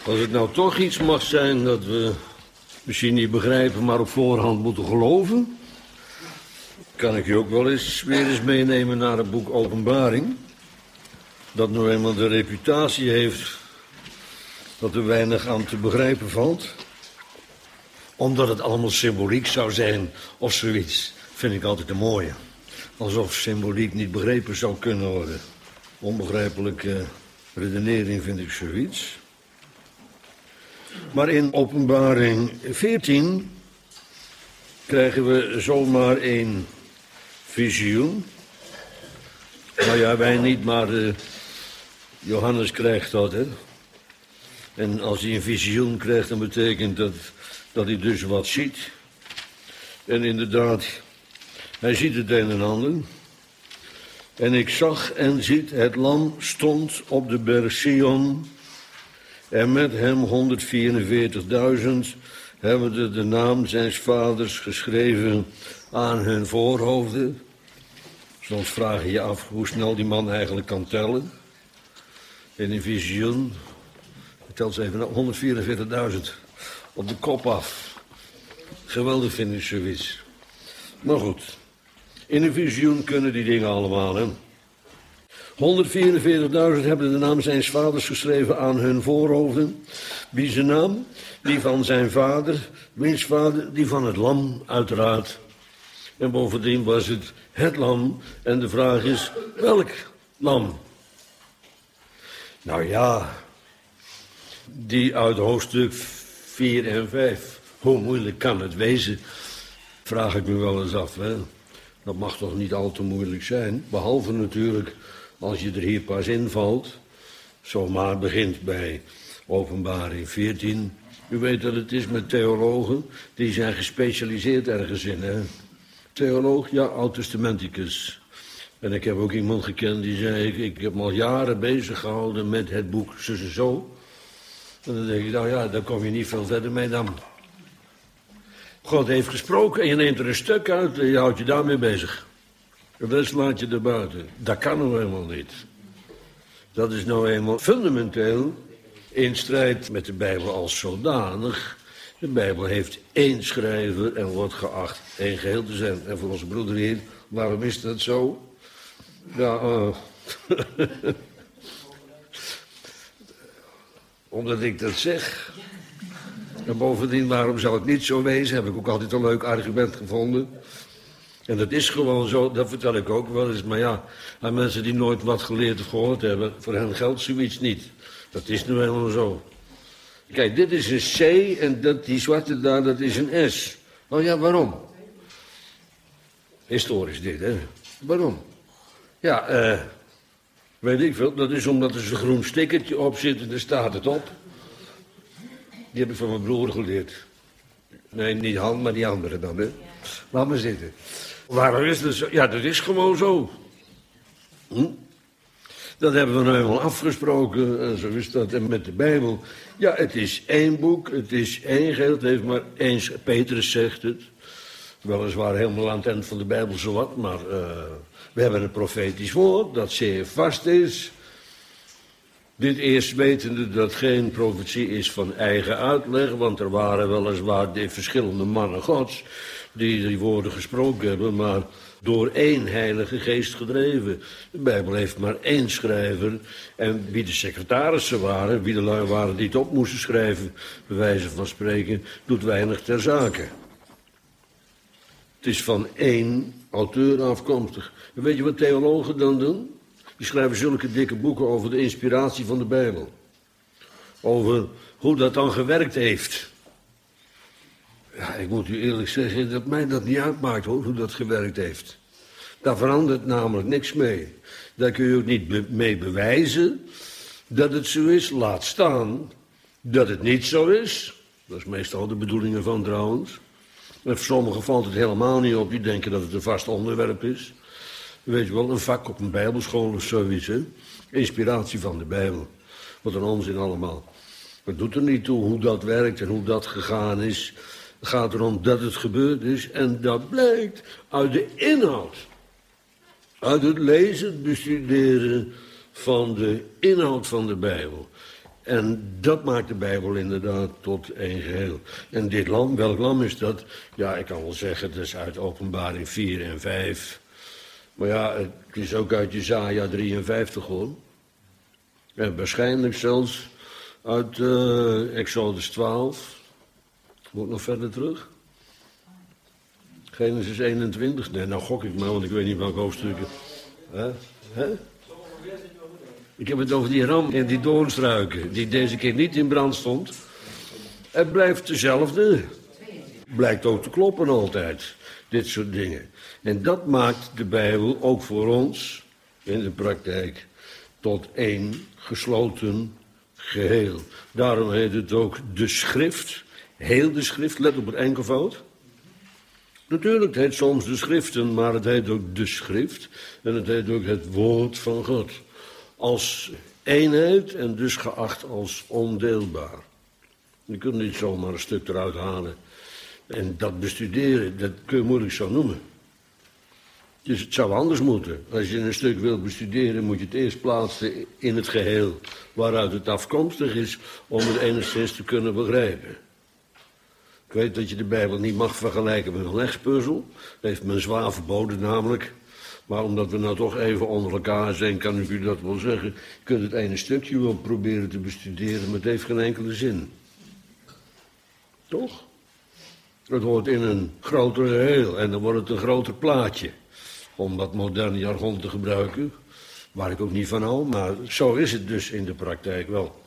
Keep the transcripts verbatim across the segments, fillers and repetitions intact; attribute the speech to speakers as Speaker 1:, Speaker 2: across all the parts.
Speaker 1: Als het nou toch iets mag zijn dat we misschien niet begrijpen, maar op voorhand moeten geloven, kan ik je ook wel eens weer eens meenemen naar het boek Openbaring. Dat nou eenmaal de reputatie heeft dat er weinig aan te begrijpen valt. Omdat het allemaal symboliek zou zijn of zoiets. Vind ik altijd een mooie. Alsof symboliek niet begrepen zou kunnen worden. Onbegrijpelijke redenering vind ik zoiets. Maar in Openbaring veertien krijgen we zomaar een visioen. Nou ja, wij niet, maar uh, Johannes krijgt dat, hè. En als hij een visioen krijgt, dan betekent dat dat hij dus wat ziet. En inderdaad, hij ziet het een en ander. En ik zag en ziet, het lam stond op de berg Sion. En met hem honderdvierenveertigduizend hebben de, de naam zijns vaders geschreven aan hun voorhoofden. Soms vraag je je af hoe snel die man eigenlijk kan tellen. In een visioen, hij telt ze even honderdvierenveertigduizend op de kop af. Geweldig vind ik zoiets. Maar goed, in een visioen kunnen die dingen allemaal, hè. honderdvierenveertigduizend hebben de naam zijns vaders geschreven aan hun voorhoofden. Wie zijn naam? Die van zijn vader. Wiens vader? Die van het lam, uiteraard. En bovendien was het het lam. En de vraag is, welk lam? Nou ja, die uit hoofdstuk vier en vijf. Hoe moeilijk kan het wezen? Vraag ik me wel eens af, hè. Dat mag toch niet al te moeilijk zijn. Behalve natuurlijk als je er hier pas invalt. Zomaar begint bij Openbaring veertien. U weet dat het is met theologen. Die zijn gespecialiseerd ergens in, hè. Theoloog, ja, oud-testamenticus. En ik heb ook iemand gekend die zei, ik, ik heb me al jaren bezig gehouden met het boek zus en zo. En dan denk ik, nou ja, daar kom je niet veel verder mee dan. God heeft gesproken en je neemt er een stuk uit en je houdt je daarmee bezig. En de rest laat je er buiten. Dat kan nou helemaal niet. Dat is nou eenmaal fundamenteel in strijd met de Bijbel als zodanig. De Bijbel heeft één schrijver en wordt geacht één geheel te zijn. En voor onze broeder hier, waarom is dat zo? Ja, uh, omdat ik dat zeg. En bovendien, waarom zou het niet zo wezen? Heb ik ook altijd een leuk argument gevonden. En dat is gewoon zo, dat vertel ik ook wel eens. Maar ja, aan mensen die nooit wat geleerd of gehoord hebben, voor hen geldt zoiets niet. Dat is nu helemaal zo. Kijk, dit is een C en dat, die zwarte daar, dat is een S. Oh ja, waarom? Historisch dit, hè? Waarom? Ja, eh, weet ik veel. Dat is omdat er zo'n groen stickertje op zit en daar staat het op. Die heb ik van mijn broer geleerd. Nee, niet Han, maar die andere dan, hè. Laat maar zitten. Waarom is dat zo? Ja, dat is gewoon zo. Hm? Dat hebben we nou helemaal afgesproken. En zo is dat. En met de Bijbel. Ja, het is één boek. Het is één geheel. Het heeft maar één... Petrus zegt het. Weliswaar helemaal aan het eind van de Bijbel zowat. Maar uh, we hebben een profetisch woord dat zeer vast is. Dit eerst wetende dat geen profetie is van eigen uitleg. Want er waren weliswaar de verschillende mannen Gods die die woorden gesproken hebben, maar door één heilige geest gedreven. De Bijbel heeft maar één schrijver. En wie de secretarissen waren, wie de lui waren die het op moesten schrijven, bij wijze van spreken, doet weinig ter zake. Het is van één auteur afkomstig. En weet je wat theologen dan doen? Die schrijven zulke dikke boeken over de inspiratie van de Bijbel. Over hoe dat dan gewerkt heeft. Ja, ik moet u eerlijk zeggen dat mij dat niet uitmaakt, hoor, hoe dat gewerkt heeft. Daar verandert namelijk niks mee. Daar kun je ook niet be- mee bewijzen dat het zo is. Laat staan dat het niet zo is. Dat is meestal de bedoeling ervan trouwens. En voor sommigen valt het helemaal niet op. Die denken dat het een vast onderwerp is. Weet je wel, een vak op een bijbelschool of zoiets, hè. Inspiratie van de Bijbel. Wat een onzin allemaal. Het doet er niet toe hoe dat werkt en hoe dat gegaan is. Het gaat erom dat het gebeurd is. En dat blijkt uit de inhoud. Uit het lezen, bestuderen van de inhoud van de Bijbel. En dat maakt de Bijbel inderdaad tot één geheel. En dit lam, welk lam is dat? Ja, ik kan wel zeggen, dat is uit Openbaring vier en vijf. Maar ja, het is ook uit Jesaja drieënvijftig hoor. En waarschijnlijk zelfs uit uh, Exodus twaalf. Moet ik nog verder terug? Genesis eenentwintig. Nee, nou gok ik maar, want ik weet niet welke hoofdstukken. Hè? Hè? Ik heb het over die ram en die doornstruiken, die deze keer niet in brand stond. Het blijft dezelfde. Blijkt ook te kloppen altijd, dit soort dingen. En dat maakt de Bijbel ook voor ons, in de praktijk, tot één gesloten geheel. Daarom heet het ook de schrift, heel de schrift, let op het enkelvoud. Natuurlijk, het heet soms de schriften, maar het heet ook de schrift. En het heet ook het woord van God. Als eenheid en dus geacht als ondeelbaar. Je kunt niet zomaar een stuk eruit halen en dat bestuderen, dat kun je moeilijk zo noemen. Dus het zou anders moeten. Als je een stuk wilt bestuderen, moet je het eerst plaatsen in het geheel waaruit het afkomstig is, om het enigszins te kunnen begrijpen. Ik weet dat je de Bijbel niet mag vergelijken met een legpuzzel. Dat heeft men zwaar verboden namelijk. Maar omdat we nou toch even onder elkaar zijn, kan ik u dat wel zeggen. Je kunt het ene stukje wel proberen te bestuderen, maar het heeft geen enkele zin. Toch? Het hoort in een groter geheel en dan wordt het een groter plaatje. Om dat moderne jargon te gebruiken, waar ik ook niet van hou, maar zo is het dus in de praktijk wel.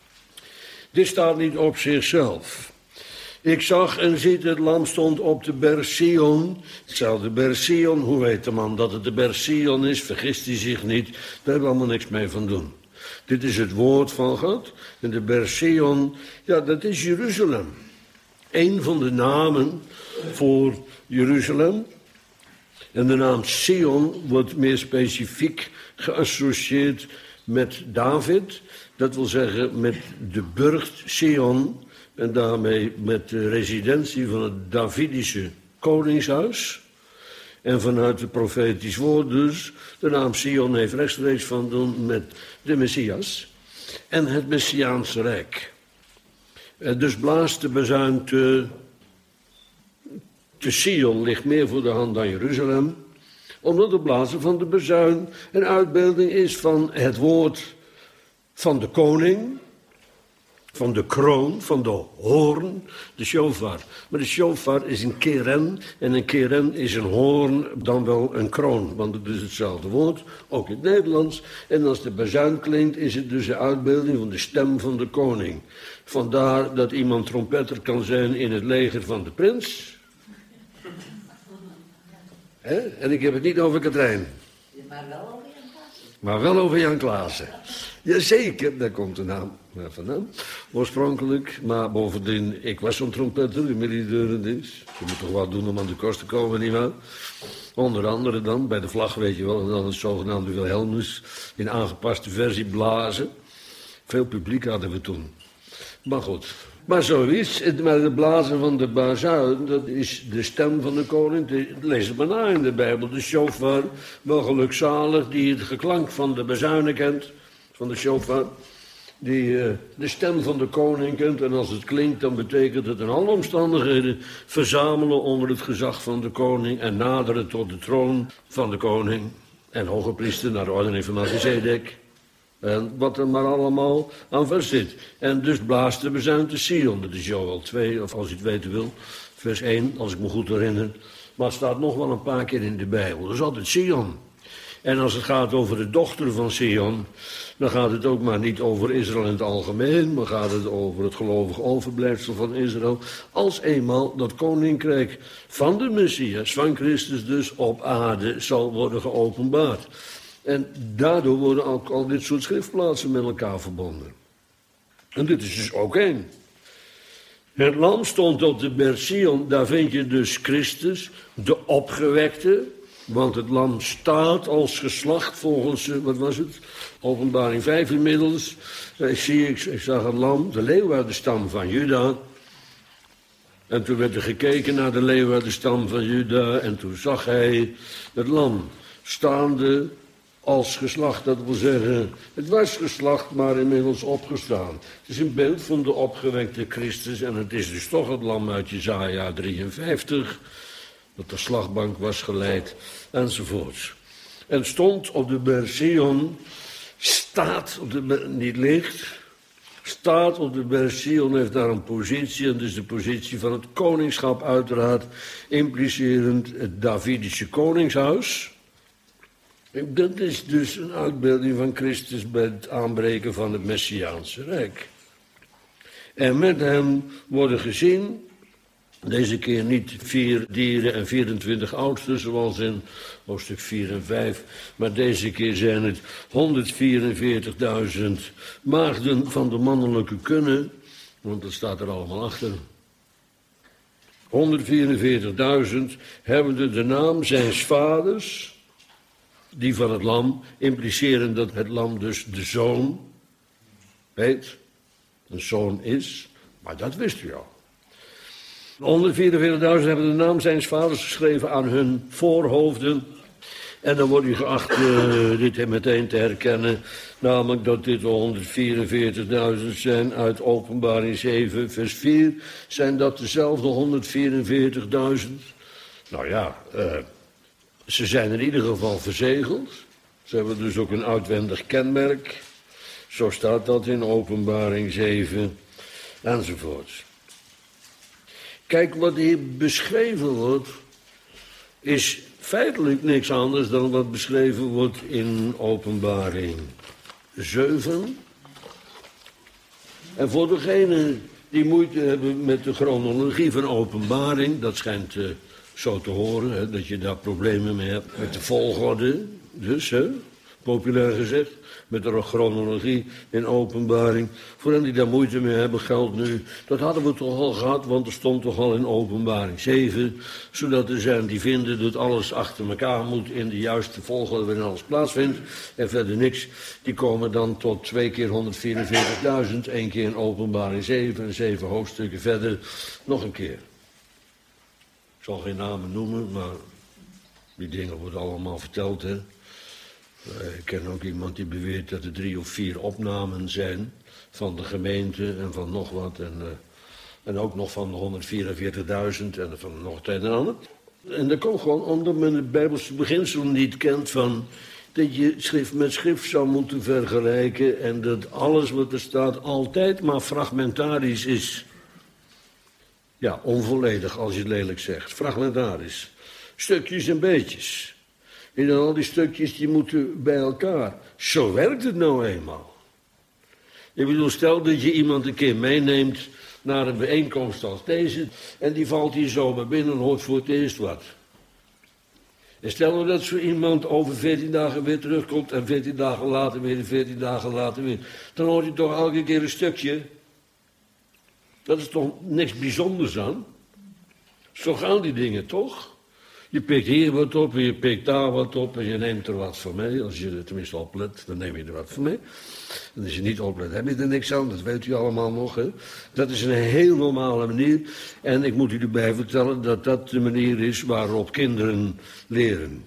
Speaker 1: Dit staat niet op zichzelf. Ik zag en ziet, het lam stond op de berg Sion. Hetzelfde berg Sion, hoe weet de man dat het de berg Sion is? Vergist hij zich niet, daar hebben we allemaal niks mee van doen. Dit is het woord van God. En de berg Sion, ja, dat is Jeruzalem. Eén van de namen voor Jeruzalem. En de naam Sion wordt meer specifiek geassocieerd met David. Dat wil zeggen met de burcht Sion. En daarmee met de residentie van het Davidische koningshuis. En vanuit het profetisch woord dus. De naam Sion heeft rechtstreeks van doen met de Messias. En het Messiaanse Rijk. En dus blaast de bezuin te, te Sion ligt meer voor de hand dan Jeruzalem. Omdat het blazen van de bezuin een uitbeelding is van het woord van de koning. Van de kroon, van de hoorn, de shofar. Maar de shofar is een keren en een keren is een hoorn, dan wel een kroon. Want het is hetzelfde woord, ook in het Nederlands. En als de bazuin klinkt, is het dus de uitbeelding van de stem van de koning. Vandaar dat iemand trompetter kan zijn in het leger van de prins. He? En ik heb het niet over Katrijn.
Speaker 2: Maar wel over Jan Klaassen.
Speaker 1: Maar wel over Jan Klaassen. Jazeker, daar komt de naam vandaan, oorspronkelijk. Maar bovendien, ik was zo'n trompetter in militaire dienst. Je moet toch wat doen om aan de kost te komen, nietwaar? Onder andere dan, bij de vlag weet je wel, en dan het zogenaamde Wilhelmus in aangepaste versie blazen. Veel publiek hadden we toen. Maar goed, maar zoiets, het, maar het blazen van de bazuin, dat is de stem van de koning. De, lees het maar na in de Bijbel, de shofar, wel gelukzalig, die het geklank van de bazuinen kent, van de shofar. Die uh, de stem van de koning kent en als het klinkt dan betekent het in alle omstandigheden verzamelen onder het gezag van de koning en naderen tot de troon van de koning en hoge priester naar de orde van Melchizedek. En wat er maar allemaal aan vast zit. En dus blaast de bezuin te Sion. Dat is Joël twee, of als je het weten wil, vers één, als ik me goed herinner. Maar het staat nog wel een paar keer in de Bijbel. Dat is altijd Sion. En als het gaat over de dochter van Sion, dan gaat het ook maar niet over Israël in het algemeen, maar gaat het over het gelovig overblijfsel van Israël, als eenmaal dat koninkrijk van de Messias, van Christus dus, op aarde zal worden geopenbaard. En daardoor worden ook al dit soort schriftplaatsen met elkaar verbonden. En dit is dus ook één. Het lam stond op de berg Sion, daar vind je dus Christus, de opgewekte. Want het lam staat als geslacht volgens, wat was het, Openbaring vijf inmiddels. Ik, zie, ik, ik zag het lam, de leeuw uit de stam van Juda. En toen werd er gekeken naar de leeuw uit de stam van Juda. En toen zag hij het lam staande als geslacht. Dat wil zeggen, het was geslacht, maar inmiddels opgestaan. Het is een beeld van de opgewekte Christus en het is dus toch het lam uit Jesaja drieënvijftig... dat de slagbank was geleid, enzovoorts. En stond op de berg Sion, staat op de berg, niet ligt, staat op de berg Sion, heeft daar een positie, en dus de positie van het koningschap uiteraard, implicerend het Davidische koningshuis. En dat is dus een uitbeelding van Christus bij het aanbreken van het Messiaanse Rijk. En met hem worden gezien, deze keer niet vier dieren en vierentwintig oudsten, zoals in hoofdstuk vier en vijf. Maar deze keer zijn het honderdvierenveertigduizend maagden van de mannelijke kunne. Want dat staat er allemaal achter. honderdvierenveertigduizend hebben de naam zijns vaders, die van het lam, impliceren dat het lam dus de zoon heet. Een zoon is, maar dat wist u al. honderdvierenveertigduizend hebben de naam zijns vaders geschreven aan hun voorhoofden. En dan wordt u geacht uh, dit meteen te herkennen. Namelijk dat dit de honderdvierenveertigduizend zijn uit Openbaring zeven, vers vier. Zijn dat dezelfde honderdvierenveertigduizend? Nou ja, uh, ze zijn in ieder geval verzegeld. Ze hebben dus ook een uitwendig kenmerk. Zo staat dat in Openbaring zeven, enzovoorts. Kijk, wat hier beschreven wordt, is feitelijk niks anders dan wat beschreven wordt in Openbaring zeven. En voor degenen die moeite hebben met de chronologie van Openbaring, dat schijnt uh, zo te horen, hè, dat je daar problemen mee hebt met de volgorde, dus, hè, populair gezegd, met de chronologie in Openbaring. Voor hen die daar moeite mee hebben, geldt nu, dat hadden we toch al gehad, want er stond toch al in Openbaring zeven, zodat er zijn die vinden dat alles achter elkaar moet in de juiste volgorde waarin alles plaatsvindt, en verder niks. Die komen dan tot twee keer honderdvierenveertigduizend, één keer in Openbaring zeven, en zeven hoofdstukken verder nog een keer. Ik zal geen namen noemen, maar die dingen worden allemaal verteld, hè. Ik ken ook iemand die beweert dat er drie of vier opnamen zijn van de gemeente en van nog wat. En, uh, en ook nog van de honderdvierenveertigduizend en van nog het een en ander. En dat komt gewoon omdat men het Bijbelse beginsel niet kent van dat je schrift met schrift zou moeten vergelijken en dat alles wat er staat altijd maar fragmentarisch is. Ja, onvolledig als je het lelijk zegt. Fragmentarisch. Stukjes en beetjes. En dan al die stukjes die moeten bij elkaar. Zo werkt het nou eenmaal. Ik bedoel, stel dat je iemand een keer meeneemt naar een bijeenkomst als deze en die valt hier zomaar binnen en hoort voor het eerst wat. En stel nou dat zo iemand over veertien dagen weer terugkomt en veertien dagen later weer en veertien dagen later weer. Dan hoort je toch elke keer een stukje. Dat is toch niks bijzonders aan? Zo gaan die dingen toch? Je pikt hier wat op en je pikt daar wat op en je neemt er wat van mee. Als je er tenminste oplet, dan neem je er wat van mee. En als je niet oplet, heb je er niks aan. Dat weet u allemaal nog. Hè? Dat is een heel normale manier. En ik moet u erbij vertellen dat dat de manier is waarop kinderen leren.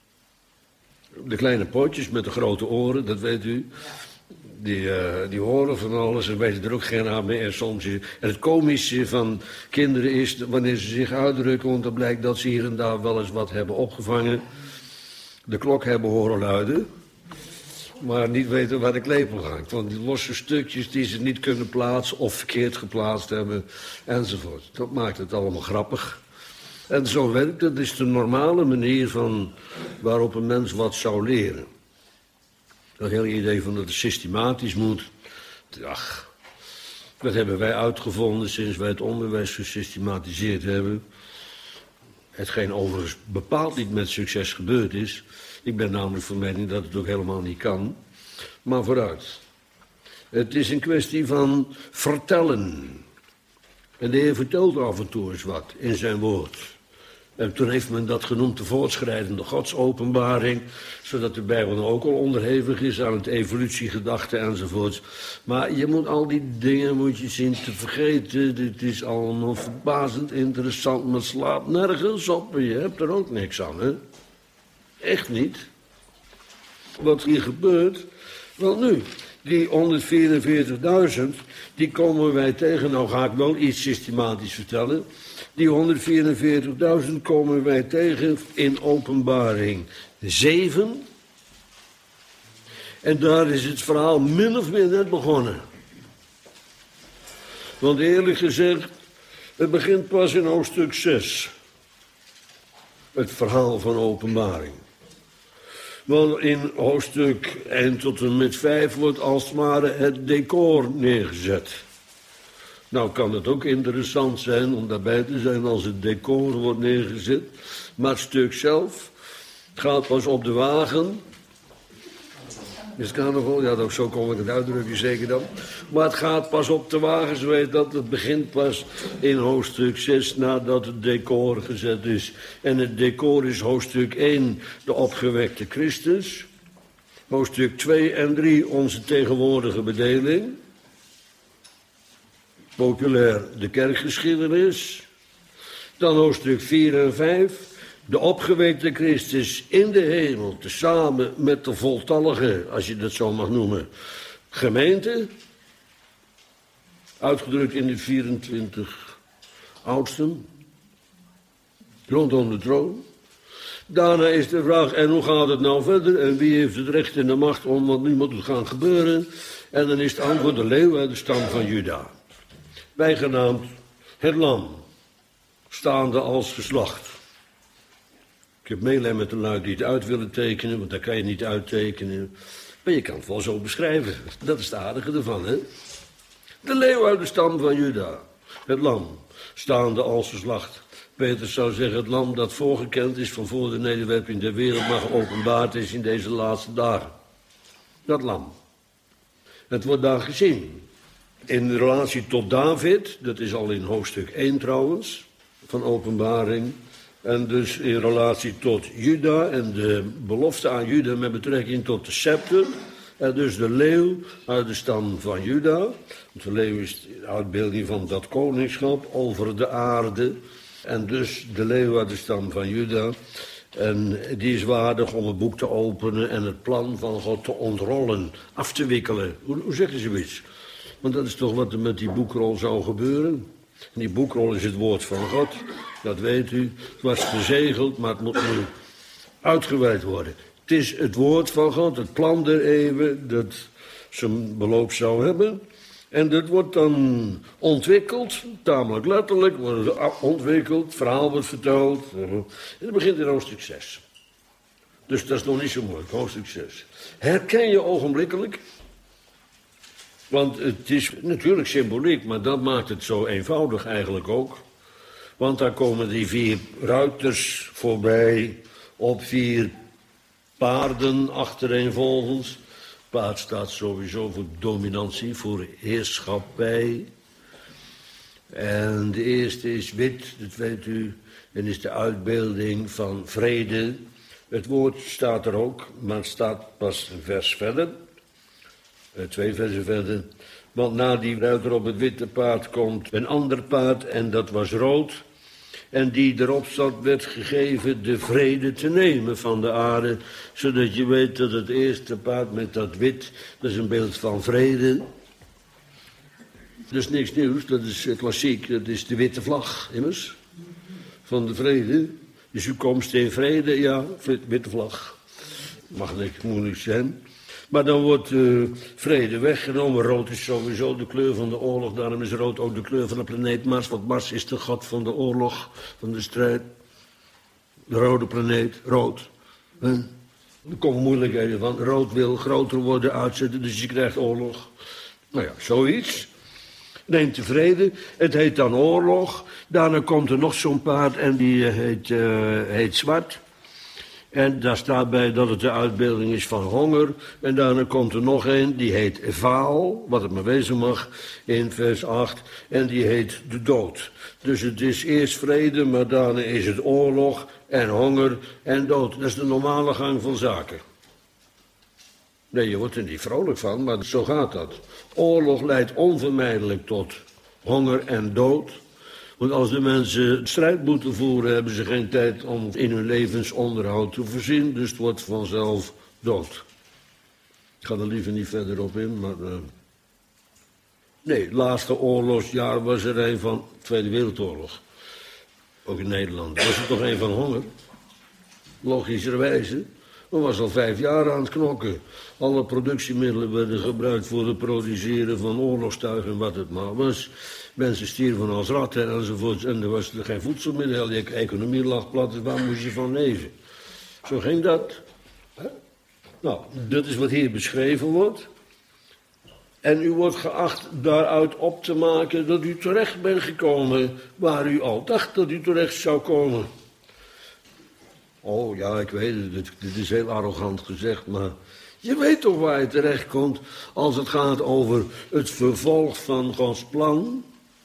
Speaker 1: De kleine potjes met de grote oren, dat weet u. Die, uh, die horen van alles en weten er ook geen aan mee. En, soms is, en het komische van kinderen is wanneer ze zich uitdrukken, want dan blijkt dat ze hier en daar wel eens wat hebben opgevangen. De klok hebben horen luiden, maar niet weten waar de klepel hangt. Want die losse stukjes die ze niet kunnen plaatsen of verkeerd geplaatst hebben, enzovoort. Dat maakt het allemaal grappig. En zo werkt het. Dat is de normale manier van waarop een mens wat zou leren. Dat hele idee van dat het systematisch moet. Ach, dat hebben wij uitgevonden sinds wij het onderwijs gesystematiseerd hebben. Hetgeen overigens bepaald niet met succes gebeurd is. Ik ben namelijk van mening dat het ook helemaal niet kan. Maar vooruit. Het is een kwestie van vertellen. En de Heer vertelt af en toe eens wat in zijn woord. En toen heeft men dat genoemd de voortschrijdende godsopenbaring, zodat de Bijbel dan ook al onderhevig is aan het evolutiegedachte enzovoorts. Maar je moet al die dingen moet je zien te vergeten. Dit is allemaal verbazend interessant, maar het slaat nergens op en je hebt er ook niks aan, hè? Echt niet. wat hier gebeurt? Wel nu, die honderdvierenveertigduizend, die komen wij tegen. Nou ga ik wel iets systematisch vertellen. Die honderdvierenveertigduizend komen wij tegen in Openbaring zeven. En daar is het verhaal min of meer net begonnen. Want eerlijk gezegd, het begint pas in hoofdstuk zes. Het verhaal van Openbaring. Want in hoofdstuk één tot en met vijf wordt als het ware het decor neergezet. Nou kan het ook interessant zijn om daarbij te zijn als het decor wordt neergezet. Maar het stuk zelf gaat pas op de wagen. Is het carnaval? Ja, zo kom ik het uitdrukken, zeker dan. Maar het gaat pas op de wagen, zo weet dat. Het begint pas in hoofdstuk zes nadat het decor gezet is. En het decor is hoofdstuk één, de opgewekte Christus. Hoofdstuk twee en drie, onze tegenwoordige bedeling. Populair de kerkgeschiedenis. Dan hoofdstuk vier en vijf. De opgewekte Christus in de hemel, tezamen met de voltallige, als je dat zo mag noemen, gemeente. Uitgedrukt in de vierentwintig oudsten. Rondom de troon. Daarna is de vraag, en hoe gaat het nou verder? En wie heeft het recht en de macht om wat nu moet gaan gebeuren? En dan is het antwoord de leeuw uit de stam van Juda. Bijgenaamd het lam, staande als geslacht. Ik heb meelij met de lui die het uit willen tekenen, want daar kan je niet uittekenen. Maar je kan het wel zo beschrijven. Dat is het aardige ervan, hè? De leeuw uit de stam van Juda. Het lam, staande als geslacht. Petrus zou zeggen, het lam dat voorgekend is van voor de nederwerping der wereld, maar geopenbaard is in deze laatste dagen. Dat lam. Het wordt daar gezien. In relatie tot David, dat is al in hoofdstuk één trouwens, van Openbaring. En dus in relatie tot Juda en de belofte aan Juda met betrekking tot de scepter. En dus de leeuw uit de stam van Juda. Want de leeuw is de uitbeelding van dat koningschap over de aarde. En dus de leeuw uit de stam van Juda. En die is waardig om het boek te openen en het plan van God te ontrollen, af te wikkelen. Hoe, hoe zeg je zoiets? Want dat is toch wat er met die boekrol zou gebeuren. En die boekrol is het woord van God, dat weet u. Het was verzegeld, maar het moet nu uitgewerkt worden. Het is het woord van God, het plan der eeuwen, dat zijn beloop zou hebben. En dat wordt dan ontwikkeld, tamelijk letterlijk, wordt het ontwikkeld, het verhaal wordt verteld. En het begint in hoofdstuk zes. Dus dat is nog niet zo moeilijk, hoofdstuk zes. Herken je ogenblikkelijk? Want het is natuurlijk symboliek, maar dat maakt het zo eenvoudig eigenlijk ook. Want daar komen die vier ruiters voorbij op vier paarden achtereenvolgens. Paard staat sowieso voor dominantie, voor heerschappij. En de eerste is wit, dat weet u, en is de uitbeelding van vrede. Het woord staat er ook, maar het staat pas een vers verder. Twee versen verder. Want na die ruiter op het witte paard komt een ander paard en dat was rood. En die erop zat werd gegeven de vrede te nemen van de aarde. Zodat je weet dat het eerste paard met dat wit, dat is een beeld van vrede. Dat is niks nieuws, dat is klassiek, dat is de witte vlag, immers. Van de vrede. Dus u komst in vrede, ja, witte vlag. Mag niks moeilijk zijn. Maar dan wordt uh, vrede weggenomen. Rood is sowieso de kleur van de oorlog. Daarom is rood ook de kleur van de planeet Mars. Want Mars is de god van de oorlog, van de strijd. De rode planeet, rood. Huh? Er komen moeilijkheden van. Rood wil groter worden, uitzetten, dus je krijgt oorlog. Nou ja, zoiets. Neemt tevreden. Het heet dan oorlog. Daarna komt er nog zo'n paard en die heet, uh, heet zwart. En daar staat bij dat het de uitbeelding is van honger. En daarna komt er nog een, die heet Vaal, wat het maar wezen mag, in vers acht. En die heet de dood. Dus het is eerst vrede, maar daarna is het oorlog en honger en dood. Dat is de normale gang van zaken. Nee, je wordt er niet vrolijk van, maar zo gaat dat. Oorlog leidt onvermijdelijk tot honger en dood. Want als de mensen strijd moeten voeren, hebben ze geen tijd om in hun levensonderhoud te voorzien. Dus het wordt vanzelf dood. Ik ga er liever niet verder op in, maar... Uh... Nee, het laatste oorlogsjaar was er een van de Tweede Wereldoorlog. Ook in Nederland. Was er toch een van honger? Logischerwijze. We was al vijf jaar aan het knokken. Alle productiemiddelen werden gebruikt voor het produceren van oorlogstuigen en wat het maar was. Mensen stierven als ratten enzovoort. En er was er geen voedselmiddel. De economie lag plat, dus waar moest je van leven? Zo ging dat. Nou, dat is wat hier beschreven wordt. En u wordt geacht daaruit op te maken dat u terecht bent gekomen waar u al dacht dat u terecht zou komen. Oh ja, ik weet het, dit, dit is heel arrogant gezegd, maar je weet toch waar je terecht komt als het gaat over het vervolg van Gods plan?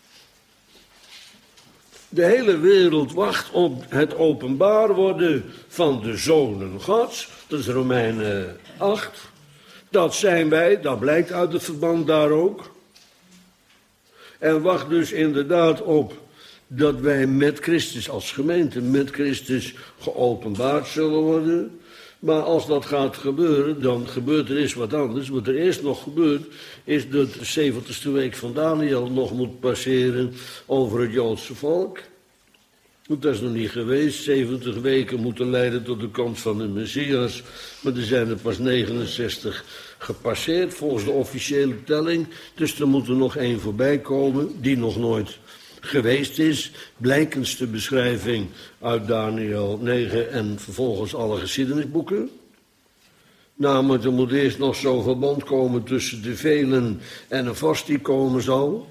Speaker 1: De hele wereld wacht op het openbaar worden van de zonen Gods. Dat is Romeinen acht. Dat zijn wij, dat blijkt uit het verband daar ook. En wacht dus inderdaad op dat wij met Christus als gemeente, met Christus geopenbaard zullen worden. Maar als dat gaat gebeuren, dan gebeurt er eens wat anders. Wat er eerst nog gebeurt, is dat de zeventigste week van Daniel nog moet passeren over het Joodse volk. Dat is nog niet geweest. zeventig weken moeten leiden tot de komst van de Messias. Maar er zijn er pas negenenzestig gepasseerd volgens de officiële telling. Dus er moet er nog één voorbij komen die nog nooit geweest is. Blijkens de beschrijving uit Daniel negen en vervolgens alle geschiedenisboeken. Namelijk, er moet eerst nog zo'n verbond komen tussen de velen en een vorst die komen zal.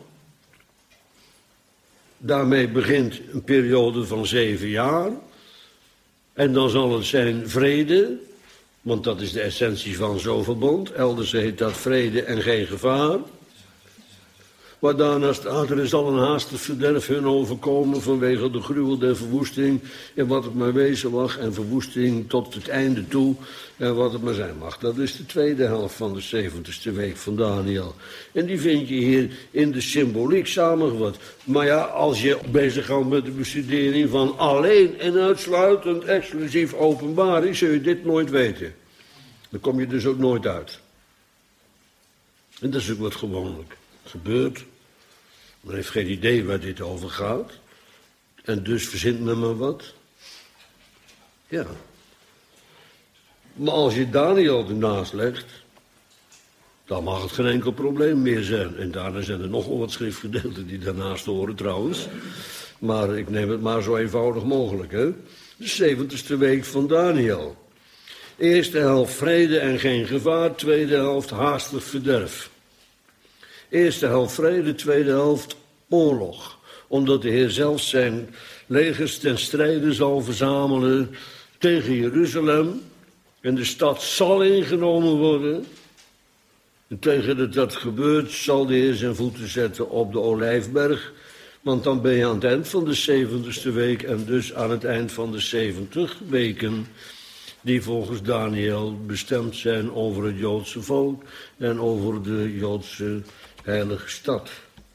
Speaker 1: Daarmee begint een periode van zeven jaar. En dan zal het zijn vrede, want dat is de essentie van zo'n verbond. Elders heet dat vrede en geen gevaar. Maar daarna staat er, zal een haastig verderf hun overkomen vanwege de gruwel der verwoesting en wat het maar wezen mag en verwoesting tot het einde toe en wat het maar zijn mag. Dat is de tweede helft van de zeventigste week van Daniel. En die vind je hier in de symboliek samengevat. Maar ja, als je bezig gaat met de bestudering van alleen en uitsluitend exclusief openbaring, zul je dit nooit weten. Dan kom je dus ook nooit uit. En dat is ook wat gewoonlijk gebeurt. Men heeft geen idee waar dit over gaat. En dus verzint men maar wat. Ja. Maar als je Daniel ernaast legt, dan mag het geen enkel probleem meer zijn. En daarna zijn er nogal wat schriftgedeelten die daarnaast horen trouwens. Maar ik neem het maar zo eenvoudig mogelijk. Hè? De zeventigste week van Daniel. Eerste helft vrede en geen gevaar. Tweede helft haastig verderf. Eerste helft vrede, tweede helft oorlog. Omdat de Heer zelf zijn legers ten strijde zal verzamelen tegen Jeruzalem. En de stad zal ingenomen worden. En tegen dat dat gebeurt zal de Heer zijn voeten zetten op de Olijfberg. Want dan ben je aan het eind van de zeventigste week en dus aan het eind van de zeventig weken die volgens Daniel bestemd zijn over het Joodse volk en over de Joodse heilige stad.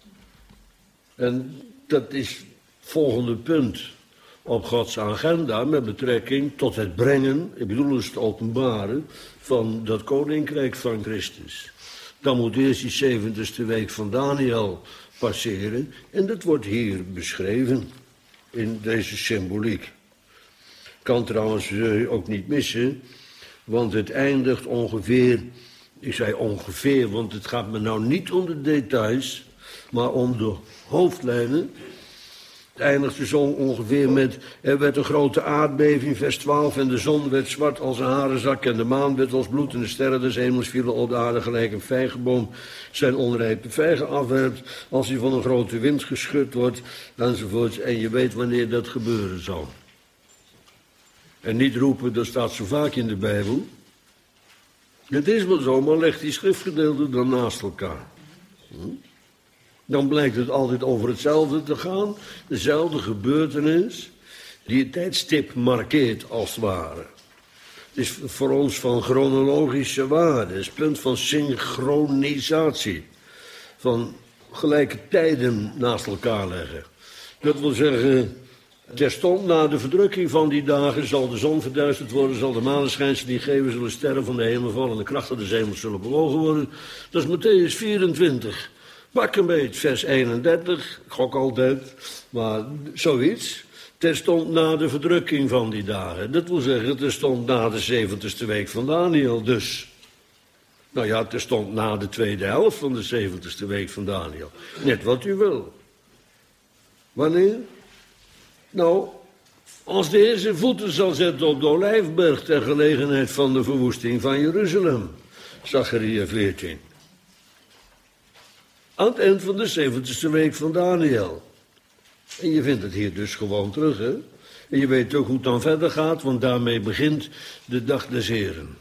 Speaker 1: En dat is het volgende punt op Gods agenda met betrekking tot het brengen, ik bedoel dus het openbaren, van dat koninkrijk van Christus. Dan moet eerst die zeventigste week van Daniel passeren en dat wordt hier beschreven in deze symboliek. Kan trouwens uh, ook niet missen, want het eindigt ongeveer, ik zei ongeveer, want het gaat me nou niet om de details, maar om de hoofdlijnen. Het eindigt dus ongeveer met, er werd een grote aardbeving, vers twaalf, en de zon werd zwart als een harenzak en de maan werd als bloed en de sterren des hemels vielen op de aarde gelijk een vijgenboom zijn onrijpe vijgen afwerpt, als hij van een grote wind geschud wordt, enzovoort. En je weet wanneer dat gebeuren zal. En niet roepen, dat staat zo vaak in de Bijbel. Het is wel zo, maar leg die schriftgedeelten dan naast elkaar. Hm? Dan blijkt het altijd over hetzelfde te gaan. Dezelfde gebeurtenis die het tijdstip markeert als het ware. Het is voor ons van chronologische waarde. Het is punt van synchronisatie. Van gelijke tijden naast elkaar leggen. Dat wil zeggen, Terstond na de verdrukking van die dagen zal de zon verduisterd worden, zal de maneschijnsel die geven, zullen sterren van de hemel vallen en de krachten des hemels zullen bewogen worden. Dat is Mattheüs vierentwintig. Pak een beetje, vers eenendertig, ik gok altijd, maar zoiets. Terstond na de verdrukking van die dagen. Dat wil zeggen, terstond na de zeventigste week van Daniel dus. Nou ja, terstond na de tweede helft van de zeventigste week van Daniel. Net wat u wil. Wanneer? Nou, als de Heer zijn voeten zal zetten op de Olijfberg ter gelegenheid van de verwoesting van Jeruzalem. Zacharia veertien. Aan het eind van de zeventigste week van Daniel. En je vindt het hier dus gewoon terug, hè? En je weet ook hoe het dan verder gaat, want daarmee begint de dag des Heren.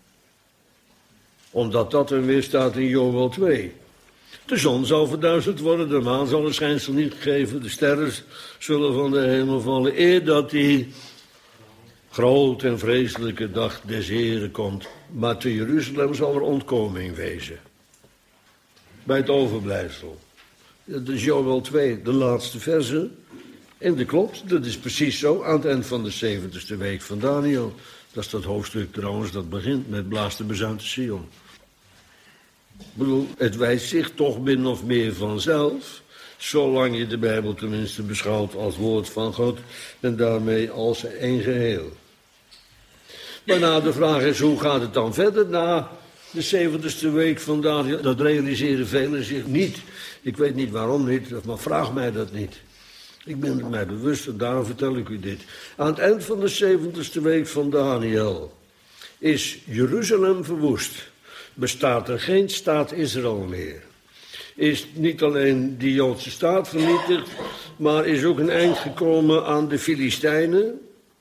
Speaker 1: Omdat dat er weer staat in Joël twee. De zon zal verduisterd worden, de maan zal een schijnsel niet geven, de sterren zullen van de hemel vallen, eer dat die grote en vreselijke dag des Heren komt. Maar te Jeruzalem zal er ontkoming wezen. Bij het overblijfsel. Dat is Joël twee, de laatste verse. En dat klopt, dat is precies zo, aan het eind van de zeventigste week van Daniel. Dat is dat hoofdstuk trouwens, dat begint met blaas de bezuin te Sion. Ik bedoel, het wijst zich toch min of meer vanzelf, zolang je de Bijbel tenminste beschouwt als woord van God en daarmee als één geheel. Maar nou, de vraag is, hoe gaat het dan verder na de zeventigste week van Daniel? Dat realiseren velen zich niet. Ik weet niet waarom niet, maar vraag mij dat niet. Ik ben het mij bewust en daarom vertel ik u dit. Aan het eind van de zeventigste week van Daniel is Jeruzalem verwoest. Bestaat er geen staat Israël meer. Is niet alleen die Joodse staat vernietigd, maar is ook een eind gekomen aan de Filistijnen.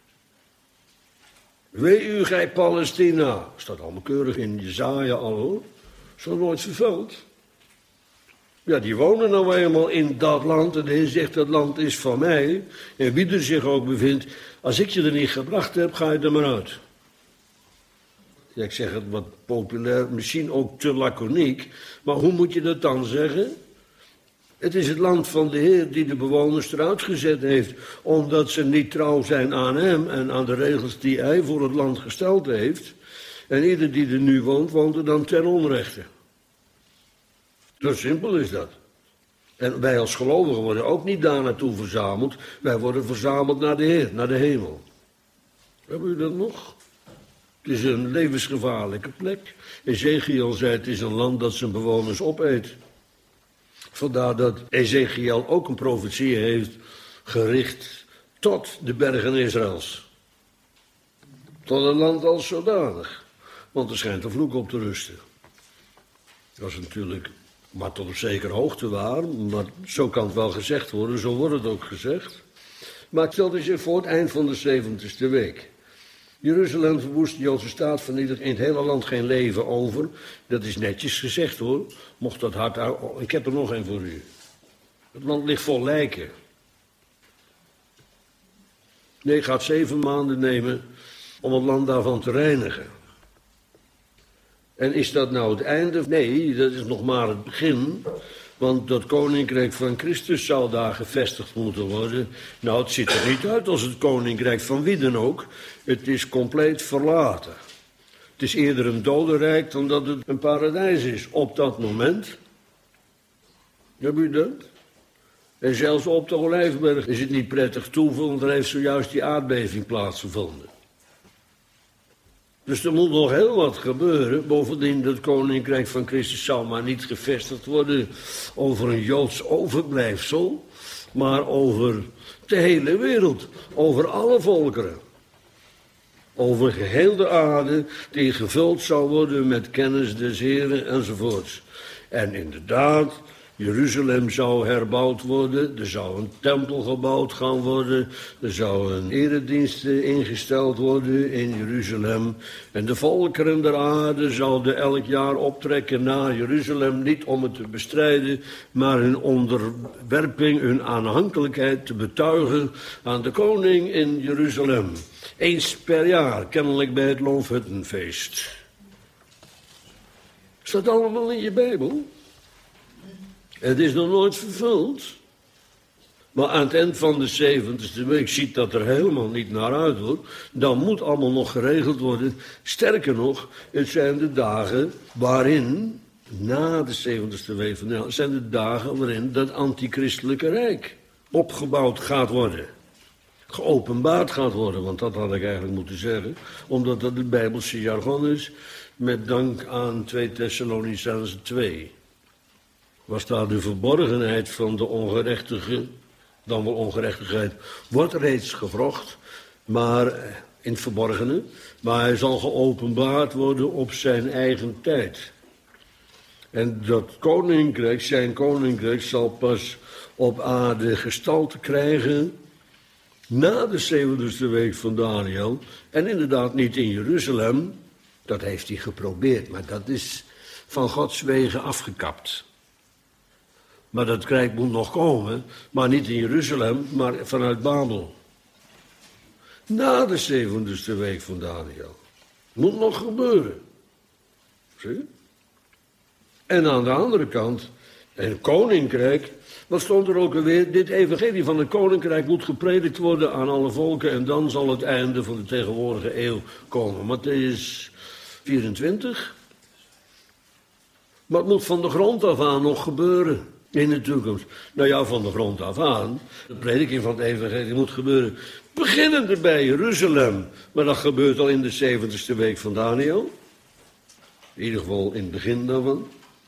Speaker 1: Wee u, gij Palestina. Staat allemaal keurig in Jesaja al, hoor. Is nog nooit vervuld. Ja, die wonen nou eenmaal in dat land en de Heer zegt, dat land is van mij. En wie er zich ook bevindt, als ik je er niet gebracht heb, ga je er maar uit. Ja, ik zeg het wat populair, misschien ook te laconiek, maar hoe moet je dat dan zeggen? Het is het land van de Heer die de bewoners eruit gezet heeft, omdat ze niet trouw zijn aan hem en aan de regels die hij voor het land gesteld heeft. En ieder die er nu woont, woont er dan ten onrechte. Zo simpel is dat. En wij als gelovigen worden ook niet daar naartoe verzameld. Wij worden verzameld naar de Heer, naar de hemel. Hebben u dat nog? Het is een levensgevaarlijke plek. Ezechiel zei, het is een land dat zijn bewoners opeet. Vandaar dat Ezechiel ook een profetie heeft gericht tot de bergen Israëls. Tot een land als zodanig. Want er schijnt een vloek op te rusten. Dat is natuurlijk maar tot op zekere hoogte waar, maar zo kan het wel gezegd worden, zo wordt het ook gezegd. Maar het stelt zich voor het eind van de zeventigste week. Jeruzalem verwoest, de Joodse staat vernietigt, in het hele land geen leven over. Dat is netjes gezegd hoor, mocht dat hard uit. Oh, ik heb er nog een voor u. Het land ligt vol lijken. Nee, het gaat zeven maanden nemen om het land daarvan te reinigen. En is dat nou het einde? Nee, dat is nog maar het begin. Want dat koninkrijk van Christus zal daar gevestigd moeten worden. Nou, het ziet er niet uit als het koninkrijk van wie dan ook. Het is compleet verlaten. Het is eerder een dodenrijk dan dat het een paradijs is op dat moment. Heb u dat? En zelfs op de Olijfberg is het niet prettig toeval, want er heeft zojuist die aardbeving plaatsgevonden. Dus er moet nog heel wat gebeuren. Bovendien, dat koninkrijk van Christus zal maar niet gevestigd worden over een Joods overblijfsel, maar over de hele wereld, over alle volkeren. Over geheel de aarde die gevuld zal worden met kennis des Heren enzovoorts. En inderdaad, Jeruzalem zou herbouwd worden, er zou een tempel gebouwd gaan worden, er zou een eredienst ingesteld worden in Jeruzalem. En de volkeren der aarde zouden elk jaar optrekken naar Jeruzalem, niet om het te bestrijden, maar hun onderwerping, hun aanhankelijkheid te betuigen aan de koning in Jeruzalem. Eens per jaar, kennelijk bij het Loofhuttenfeest. Staat allemaal in je Bijbel? Het is nog nooit vervuld. Maar aan het eind van de zeventigste week ziet dat er helemaal niet naar uit, hoor. Dan moet allemaal nog geregeld worden. Sterker nog, het zijn de dagen waarin, na de zeventigste week van Daniël, zijn de dagen waarin dat antichristelijke rijk opgebouwd gaat worden. Geopenbaard gaat worden, want dat had ik eigenlijk moeten zeggen. Omdat dat het Bijbelse jargon is, met dank aan twee Thessalonicenzen twee. Was daar de verborgenheid van de ongerechtige, dan wel ongerechtigheid, wordt reeds gewrocht, maar in het verborgene. Maar hij zal geopenbaard worden op zijn eigen tijd. En dat koninkrijk, zijn koninkrijk, zal pas op aarde gestalte krijgen na de zeventigste week van Daniël. En inderdaad niet in Jeruzalem. Dat heeft hij geprobeerd, maar dat is van Gods wegen afgekapt. Maar dat rijk moet nog komen, maar niet in Jeruzalem, maar vanuit Babel. Na de zeventigste week van Daniël. Moet nog gebeuren. Zie? En aan de andere kant, een koninkrijk. Wat stond er ook alweer? Dit evangelie van het koninkrijk moet gepredikt worden aan alle volken. En dan zal het einde van de tegenwoordige eeuw komen. Mattheüs vierentwintig. Maar het moet van de grond af aan nog gebeuren. In de toekomst. Nou ja, van de grond af aan. De prediking van het evangelie moet gebeuren. Beginnende bij Jeruzalem. Maar dat gebeurt al in de zeventigste week van Daniël. In ieder geval in het begin daarvan.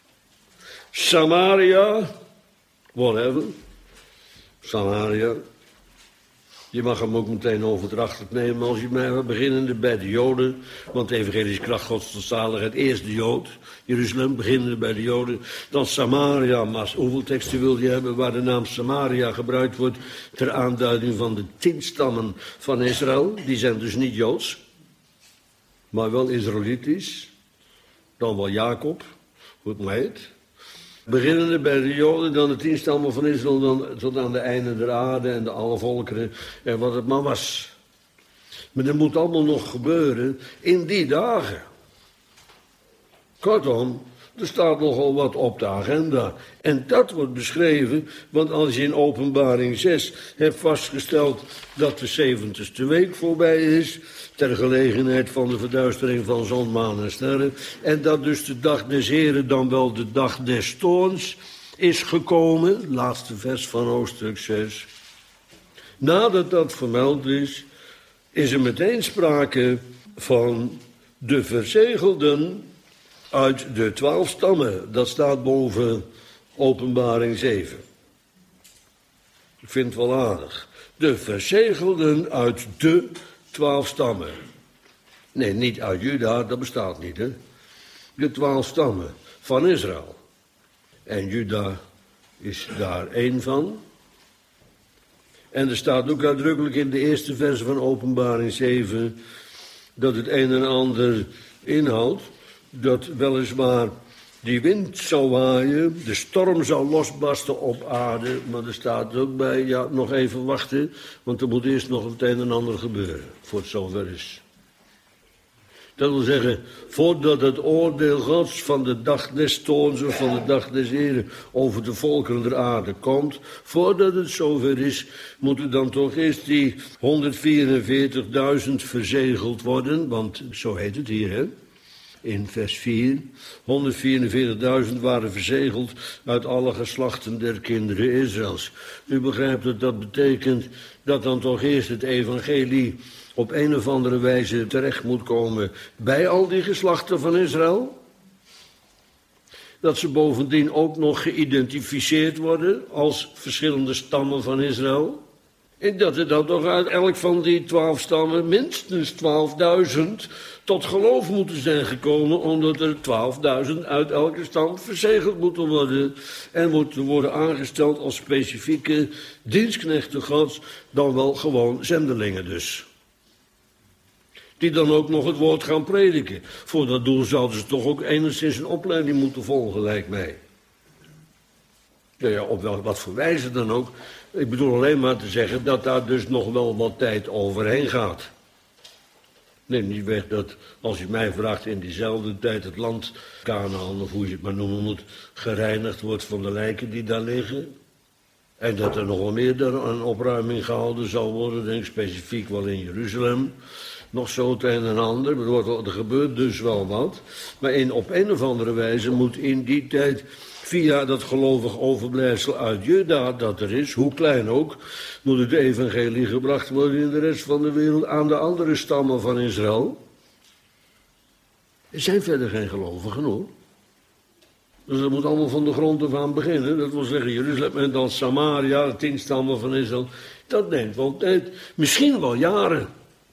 Speaker 1: Samaria. Whatever. Samaria. Je mag hem ook meteen overdrachtelijk nemen als je mij beginnende bij de Joden. Want de evangelische kracht Gods tot zaligheid. Eerst de Jood. Jeruzalem, beginnende bij de Joden. Dan Samaria. Maar hoeveel teksten wil je hebben waar de naam Samaria gebruikt wordt ter aanduiding van de tien stammen van Israël. Die zijn dus niet Joods. Maar wel Israëlitisch. Dan wel Jacob. Hoe het maar heet. Beginnende bij de Joden, dan de tien stammen van Israël, dan tot aan de einde der aarde en de alle volkeren en wat het maar was. Maar dat moet allemaal nog gebeuren in die dagen. Kortom, er staat nogal wat op de agenda. En dat wordt beschreven, want als je in Openbaring zes hebt vastgesteld dat de zeventigste week voorbij is, ter gelegenheid van de verduistering van zon, maan en sterren, en dat dus de dag des Heren, dan wel de dag des toorns, is gekomen, laatste vers van hoofdstuk zes. Nadat dat vermeld is, is er meteen sprake van de verzegelden uit de twaalf stammen. Dat staat boven Openbaring zeven. Ik vind het wel aardig. De verzegelden uit de twaalf stammen. Nee, niet uit Juda, dat bestaat niet, hè. De twaalf stammen van Israël. En Juda is daar één van. En er staat ook uitdrukkelijk in de eerste vers van Openbaring zeven dat het een en ander inhoudt. Dat weliswaar die wind zou waaien, de storm zou losbarsten op aarde, maar er staat ook bij, ja, nog even wachten, want er moet eerst nog het een en ander gebeuren, voor het zover is. Dat wil zeggen, voordat het oordeel Gods van de dag des toorns of van de dag des Heren over de volkeren der aarde komt, voordat het zover is, moeten dan toch eerst die honderdvierenveertigduizend verzegeld worden, want zo heet het hier, hè. In vers vier, honderdvierenveertigduizend waren verzegeld uit alle geslachten der kinderen Israëls. U begrijpt dat dat betekent dat dan toch eerst het evangelie op een of andere wijze terecht moet komen bij al die geslachten van Israël. Dat ze bovendien ook nog geïdentificeerd worden als verschillende stammen van Israël. En dat er dan toch uit elk van die twaalf stammen minstens twaalfduizend tot geloof moeten zijn gekomen, omdat er twaalfduizend uit elke stam verzegeld moeten worden en moeten worden aangesteld als specifieke dienstknechten Gods, dan wel gewoon zendelingen dus. Die dan ook nog het woord gaan prediken. Voor dat doel zouden ze toch ook enigszins een opleiding moeten volgen, lijkt mij. Ja, ja, op wel, wat voor wijze dan ook. Ik bedoel alleen maar te zeggen dat daar dus nog wel wat tijd overheen gaat. Neem niet weg dat, als je mij vraagt, in diezelfde tijd het land Kanaan, of hoe je het maar noemen moet, gereinigd wordt van de lijken die daar liggen. En dat er nog wel meer een opruiming gehouden zal worden, denk ik, specifiek wel in Jeruzalem. Nog zo het een en ander, er gebeurt dus wel wat. Maar in, op een of andere wijze moet in die tijd, via dat gelovig overblijfsel uit Juda dat er is, hoe klein ook, moet het evangelie gebracht worden in de rest van de wereld aan de andere stammen van Israël. Er zijn verder geen gelovigen hoor. Dus dat moet allemaal van de grond af aan beginnen. Dat wil zeggen Jeruzalem en dan Samaria, de tien stammen van Israël. Dat neemt wel tijd, misschien wel jaren.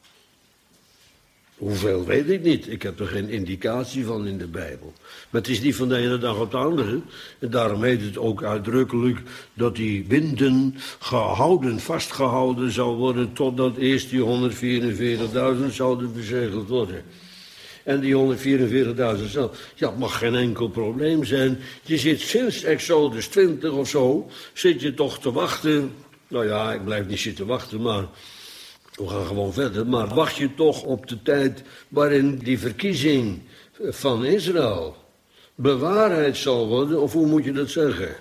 Speaker 1: Hoeveel weet ik niet. Ik heb er geen indicatie van in de Bijbel. Maar het is niet van de ene dag op de andere. En daarom heet het ook uitdrukkelijk dat die winden gehouden, vastgehouden zou worden totdat eerst die honderdvierenveertigduizend zouden verzegeld worden. En die honderdvierenveertigduizend zelf, ja, het mag geen enkel probleem zijn. Je zit sinds Exodus twintig of zo, zit je toch te wachten. Nou ja, ik blijf niet zitten wachten, maar we gaan gewoon verder. Maar wacht je toch op de tijd waarin die verkiezing van Israël bewaarheid zal worden, of hoe moet je dat zeggen?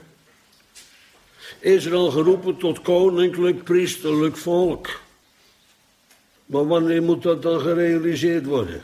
Speaker 1: Israël geroepen tot koninklijk, priesterlijk volk. Maar wanneer moet dat dan gerealiseerd worden?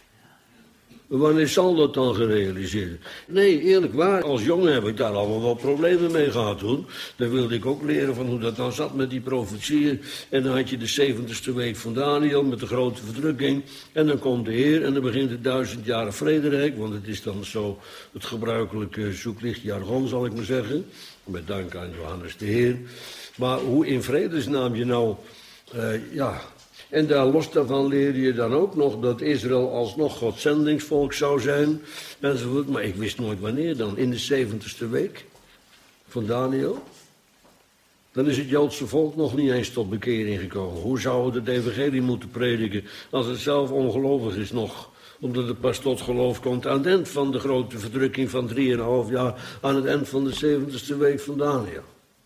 Speaker 1: Wanneer zal dat dan gerealiseerd worden? Nee, eerlijk waar, als jongen heb ik daar allemaal wel problemen mee gehad toen. Dan wilde ik ook leren van hoe dat dan zat met die profetieën. En dan had je de zeventigste week van Daniel met de grote verdrukking. En dan komt de Heer en dan begint het duizend jaren vrederijk. Want het is dan zo het gebruikelijke zoeklichtjargon, zal ik maar zeggen. Met dank aan Johannes de Heer. Maar hoe in vredesnaam je nou, uh, ja... En daar los daarvan leerde je dan ook nog dat Israël alsnog Gods zendingsvolk zou zijn. Enzovoort. Maar ik wist nooit wanneer dan. In de zeventigste week van Daniel. Dan is het Joodse volk nog niet eens tot bekering gekomen. Hoe zou het het evangelie moeten prediken als het zelf ongelovig is nog? Omdat het pas tot geloof komt aan het eind van de grote verdrukking van drieënhalf jaar. Aan het eind van de zeventigste week van Daniel.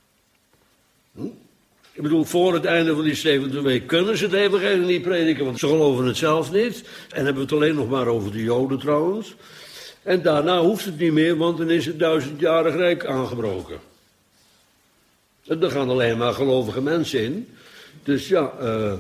Speaker 1: Hm? Ik bedoel, voor het einde van die zevende week kunnen ze het evangelie niet prediken, want ze geloven het zelf niet. En hebben we het alleen nog maar over de Joden trouwens. En daarna hoeft het niet meer, want dan is het duizendjarig rijk aangebroken. En daar gaan alleen maar gelovige mensen in. Dus ja, uh,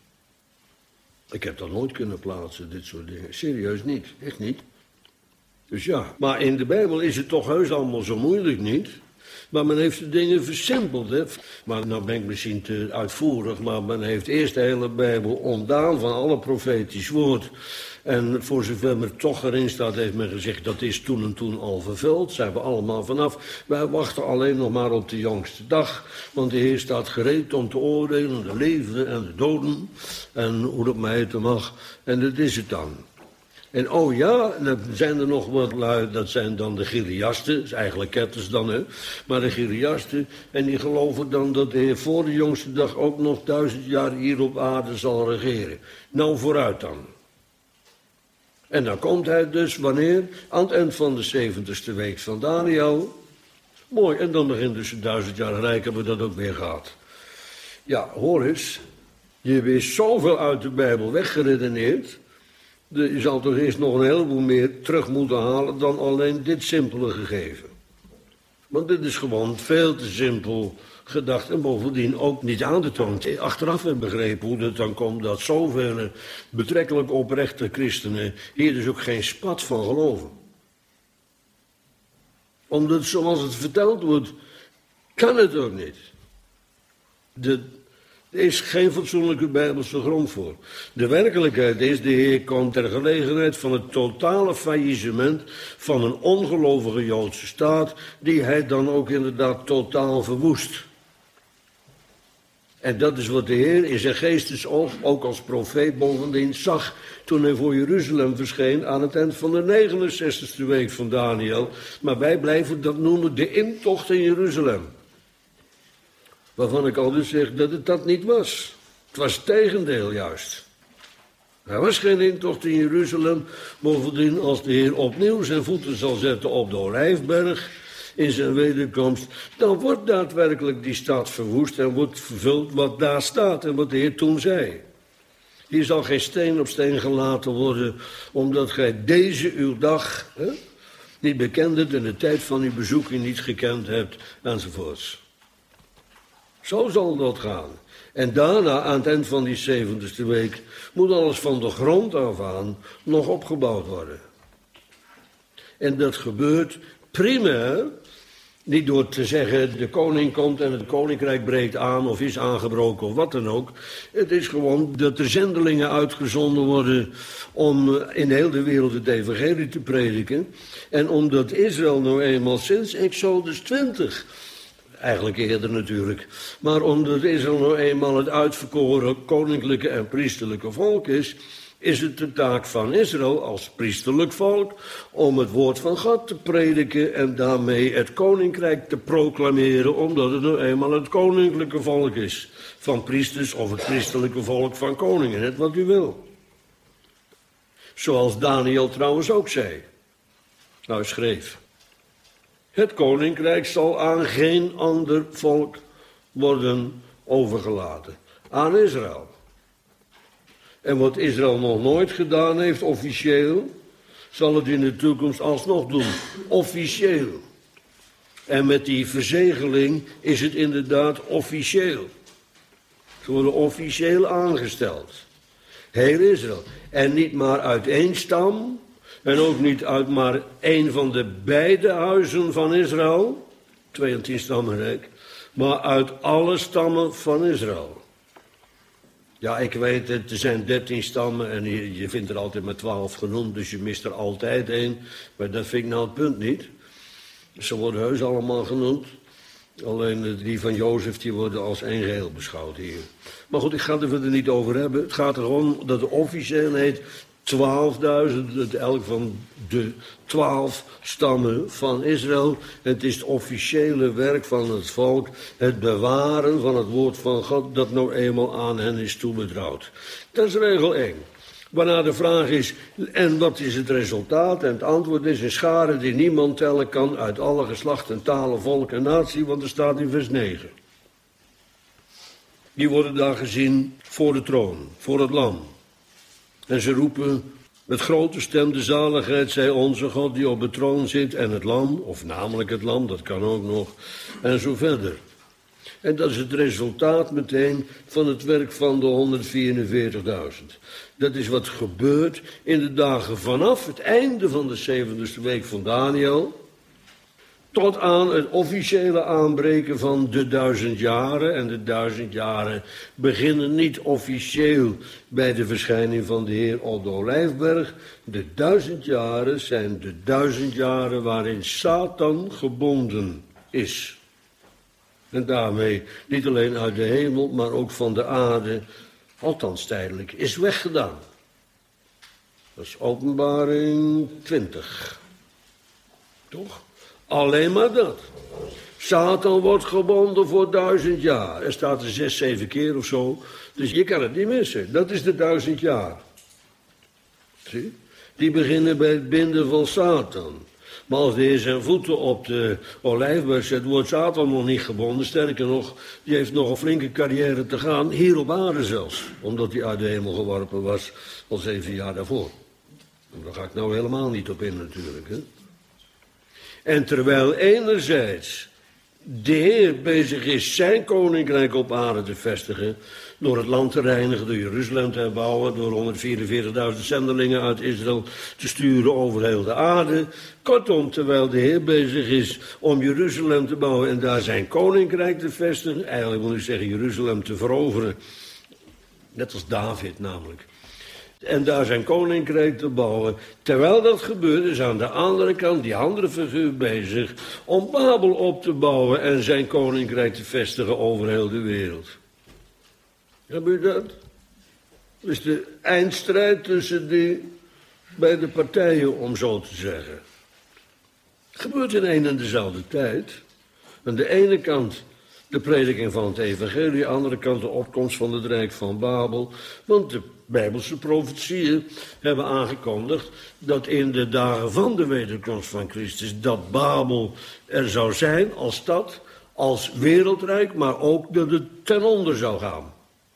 Speaker 1: ik heb dat nooit kunnen plaatsen, dit soort dingen. Serieus niet, echt niet. Dus ja, maar in de Bijbel is het toch heus allemaal zo moeilijk niet. Maar men heeft de dingen versimpeld. Hè? Maar nou ben ik misschien te uitvoerig, maar men heeft eerst de hele Bijbel ontdaan van alle profetisch woord. En voor zover men toch erin staat, heeft men gezegd, dat is toen en toen al vervuld. Zijn we allemaal vanaf. Wij wachten alleen nog maar op de jongste dag. Want de Heer staat gereed om te oordelen, de levenden en de doden. En hoe dat mij heten mag. En dat is het dan. En oh ja, dan zijn er nog wat lui, dat zijn dan de Chiliasten, dat is eigenlijk ketters dan, hè. Maar de Chiliasten, en die geloven dan dat de Heer voor de jongste dag ook nog duizend jaar hier op aarde zal regeren. Nou, vooruit dan. En dan komt hij dus, wanneer? Aan het eind van de zeventigste week van Daniel. Mooi, en dan begint dus het duizend jaar rijk, hebben we dat ook weer gehad. Ja, hoor eens, je is zoveel uit de Bijbel weggeredeneerd. Je zal toch eerst nog een heleboel meer terug moeten halen dan alleen dit simpele gegeven. Want dit is gewoon veel te simpel gedacht en bovendien ook niet aan te tonen. Achteraf heb ik begrepen hoe het dan komt dat zoveel betrekkelijk oprechte christenen hier dus ook geen spat van geloven. Omdat zoals het verteld wordt, kan het ook niet. De... Er is geen fatsoenlijke Bijbelse grond voor. De werkelijkheid is, de Heer komt ter gelegenheid van het totale faillissement van een ongelovige Joodse staat, die hij dan ook inderdaad totaal verwoest. En dat is wat de Heer in zijn geestesoog, ook als profeet bovendien, zag toen hij voor Jeruzalem verscheen aan het eind van de negenenzestigste week van Daniel. Maar wij blijven dat noemen de intocht in Jeruzalem. Waarvan ik al dus zeg dat het dat niet was. Het was het tegendeel juist. Er was geen intocht in Jeruzalem. Bovendien, als de Heer opnieuw zijn voeten zal zetten op de Olijfberg in zijn wederkomst, dan wordt daadwerkelijk die stad verwoest en wordt vervuld wat daar staat en wat de Heer toen zei. Hier zal geen steen op steen gelaten worden, omdat gij deze uw dag hè, niet bekend hebt en de tijd van uw bezoeking niet gekend hebt, enzovoorts. Zo zal dat gaan. En daarna, aan het eind van die zeventigste week, moet alles van de grond af aan nog opgebouwd worden. En dat gebeurt primair, niet door te zeggen de koning komt en het koninkrijk breekt aan of is aangebroken of wat dan ook. Het is gewoon dat er zendelingen uitgezonden worden om in heel de wereld het evangelie te prediken. En omdat Israël nou eenmaal sinds Exodus twintig... Eigenlijk eerder natuurlijk. Maar omdat Israël nou eenmaal het uitverkoren koninklijke en priesterlijke volk is, is het de taak van Israël als priesterlijk volk om het woord van God te prediken en daarmee het koninkrijk te proclameren, omdat het nou eenmaal het koninklijke volk is van priesters of het priesterlijke volk van koningen, net wat u wil. Zoals Daniel trouwens ook zei. Nou, schreef. Het koninkrijk zal aan geen ander volk worden overgelaten. Aan Israël. En wat Israël nog nooit gedaan heeft, officieel, zal het in de toekomst alsnog doen. Officieel. En met die verzegeling is het inderdaad officieel. Ze worden officieel aangesteld. Heel Israël. En niet maar uit één stam. En ook niet uit maar één van de beide huizen van Israël. tweeëntien stammenrijk. Maar uit alle stammen van Israël. Ja, ik weet het, er zijn dertien stammen en je, je vindt er altijd maar twaalf genoemd, dus je mist er altijd één. Maar dat vind ik nou het punt niet. Ze worden heus allemaal genoemd. Alleen die van Jozef, die worden als één geheel beschouwd hier. Maar goed, ik ga het er verder niet over hebben. Het gaat er gewoon dat de officieel heet twaalfduizend, het elk van de twaalf stammen van Israël. Het is het officiële werk van het volk, het bewaren van het woord van God, dat nou eenmaal aan hen is toebetrouwd. Dat is regel één. Waarna de vraag is, en wat is het resultaat? En het antwoord is een schare die niemand tellen kan uit alle geslachten, talen, volk en natie, want er staat in vers negen. Die worden daar gezien voor de troon, voor het lam. En ze roepen met grote stem, de zaligheid zij onze God die op de troon zit en het lam, of namelijk het lam, dat kan ook nog, en zo verder. En dat is het resultaat meteen van het werk van de honderdvierenveertigduizend. Dat is wat gebeurt in de dagen vanaf het einde van de zeventigste week van Daniel, tot aan het officiële aanbreken van de duizend jaren. En de duizend jaren beginnen niet officieel bij de verschijning van de Heer op de Olijfberg. De duizend jaren zijn de duizend jaren waarin Satan gebonden is. En daarmee niet alleen uit de hemel, maar ook van de aarde, althans tijdelijk, is weggedaan. Dat is Openbaring twintig. Toch? Alleen maar dat. Satan wordt gebonden voor duizend jaar. Er staat er zes, zeven keer of zo. Dus je kan het niet missen. Dat is de duizend jaar. Zie? Die beginnen bij het binden van Satan. Maar als de Heer zijn voeten op de Olijfberg zet, wordt Satan nog niet gebonden. Sterker nog, die heeft nog een flinke carrière te gaan. Hier op aarde zelfs. Omdat hij uit de hemel geworpen was al zeven jaar daarvoor. Daar ga ik nou helemaal niet op in natuurlijk, hè. En terwijl enerzijds de Heer bezig is zijn koninkrijk op aarde te vestigen, door het land te reinigen, door Jeruzalem te herbouwen, door honderdvierenveertigduizend zendelingen uit Israël te sturen over heel de aarde. Kortom, terwijl de Heer bezig is om Jeruzalem te bouwen en daar zijn koninkrijk te vestigen, eigenlijk moet ik zeggen Jeruzalem te veroveren, net als David namelijk. En daar zijn koninkrijk te bouwen. Terwijl dat gebeurt is aan de andere kant die andere figuur bezig om Babel op te bouwen en zijn koninkrijk te vestigen over heel de wereld. Heb u dat? Dus de eindstrijd tussen die beide partijen, om zo te zeggen. Het gebeurt in een en dezelfde tijd. Aan de ene kant de prediking van het evangelie, aan de andere kant de opkomst van het rijk van Babel. Want de Bijbelse profetieën hebben aangekondigd dat in de dagen van de wederkomst van Christus dat Babel er zou zijn als stad, als wereldrijk, maar ook dat het ten onder zou gaan.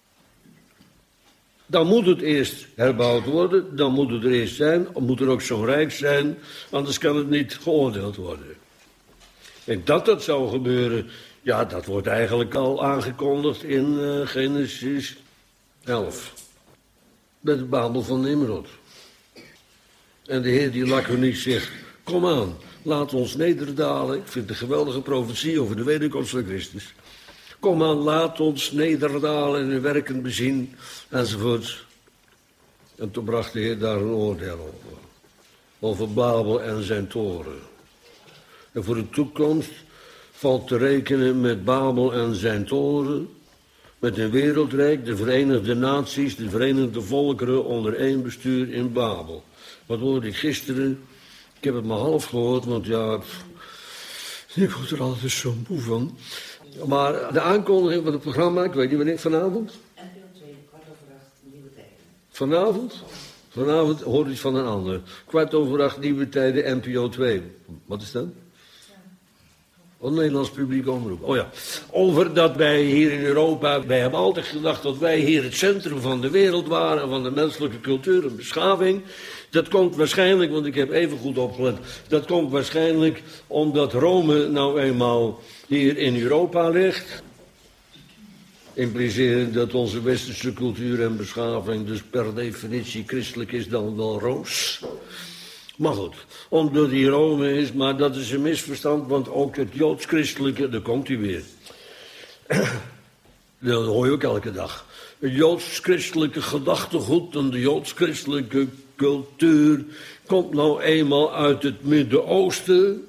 Speaker 1: Dan moet het eerst herbouwd worden, dan moet het er eerst zijn, dan moet er ook zo'n rijk zijn, anders kan het niet geoordeeld worden. En dat dat zou gebeuren, Ja, dat wordt eigenlijk al aangekondigd in uh, Genesis elf. Met de Babel van Nimrod. En de Heer die laconiek zegt, kom aan, laat ons nederdalen. Ik vind het een geweldige profetie over de wederkomst van Christus. Kom aan, laat ons nederdalen en uw werken bezien, enzovoort. En toen bracht de Heer daar een oordeel over. Over Babel en zijn toren. En voor de toekomst valt te rekenen met Babel en zijn toren. Met een wereldrijk, de Verenigde Naties, de Verenigde Volkeren onder één bestuur in Babel. Wat hoorde ik gisteren? Ik heb het maar half gehoord, want ja, pff, ik word er altijd zo moe van. Maar de aankondiging van het programma, ik weet niet wanneer, vanavond?
Speaker 2: N P O twee, kwart over acht, Nieuwe Tijden.
Speaker 1: Vanavond? Vanavond hoor ik van een ander. Kwart over acht, Nieuwe Tijden, N P O twee. Wat is dat? Oh, Nederlands publiek omroep. Oh ja. Over dat wij hier in Europa, wij hebben altijd gedacht dat wij hier het centrum van de wereld waren, van de menselijke cultuur en beschaving. Dat komt waarschijnlijk, want ik heb even goed opgelet, dat komt waarschijnlijk omdat Rome nou eenmaal hier in Europa ligt. Implicerend dat onze westerse cultuur en beschaving dus per definitie christelijk is dan wel rooms. Maar goed, omdat die Rome is, maar dat is een misverstand, want ook het joods-christelijke, daar komt hij weer. Dat hoor je ook elke dag. Het joods-christelijke gedachtegoed en de joods-christelijke cultuur komt nou eenmaal uit het Midden-Oosten.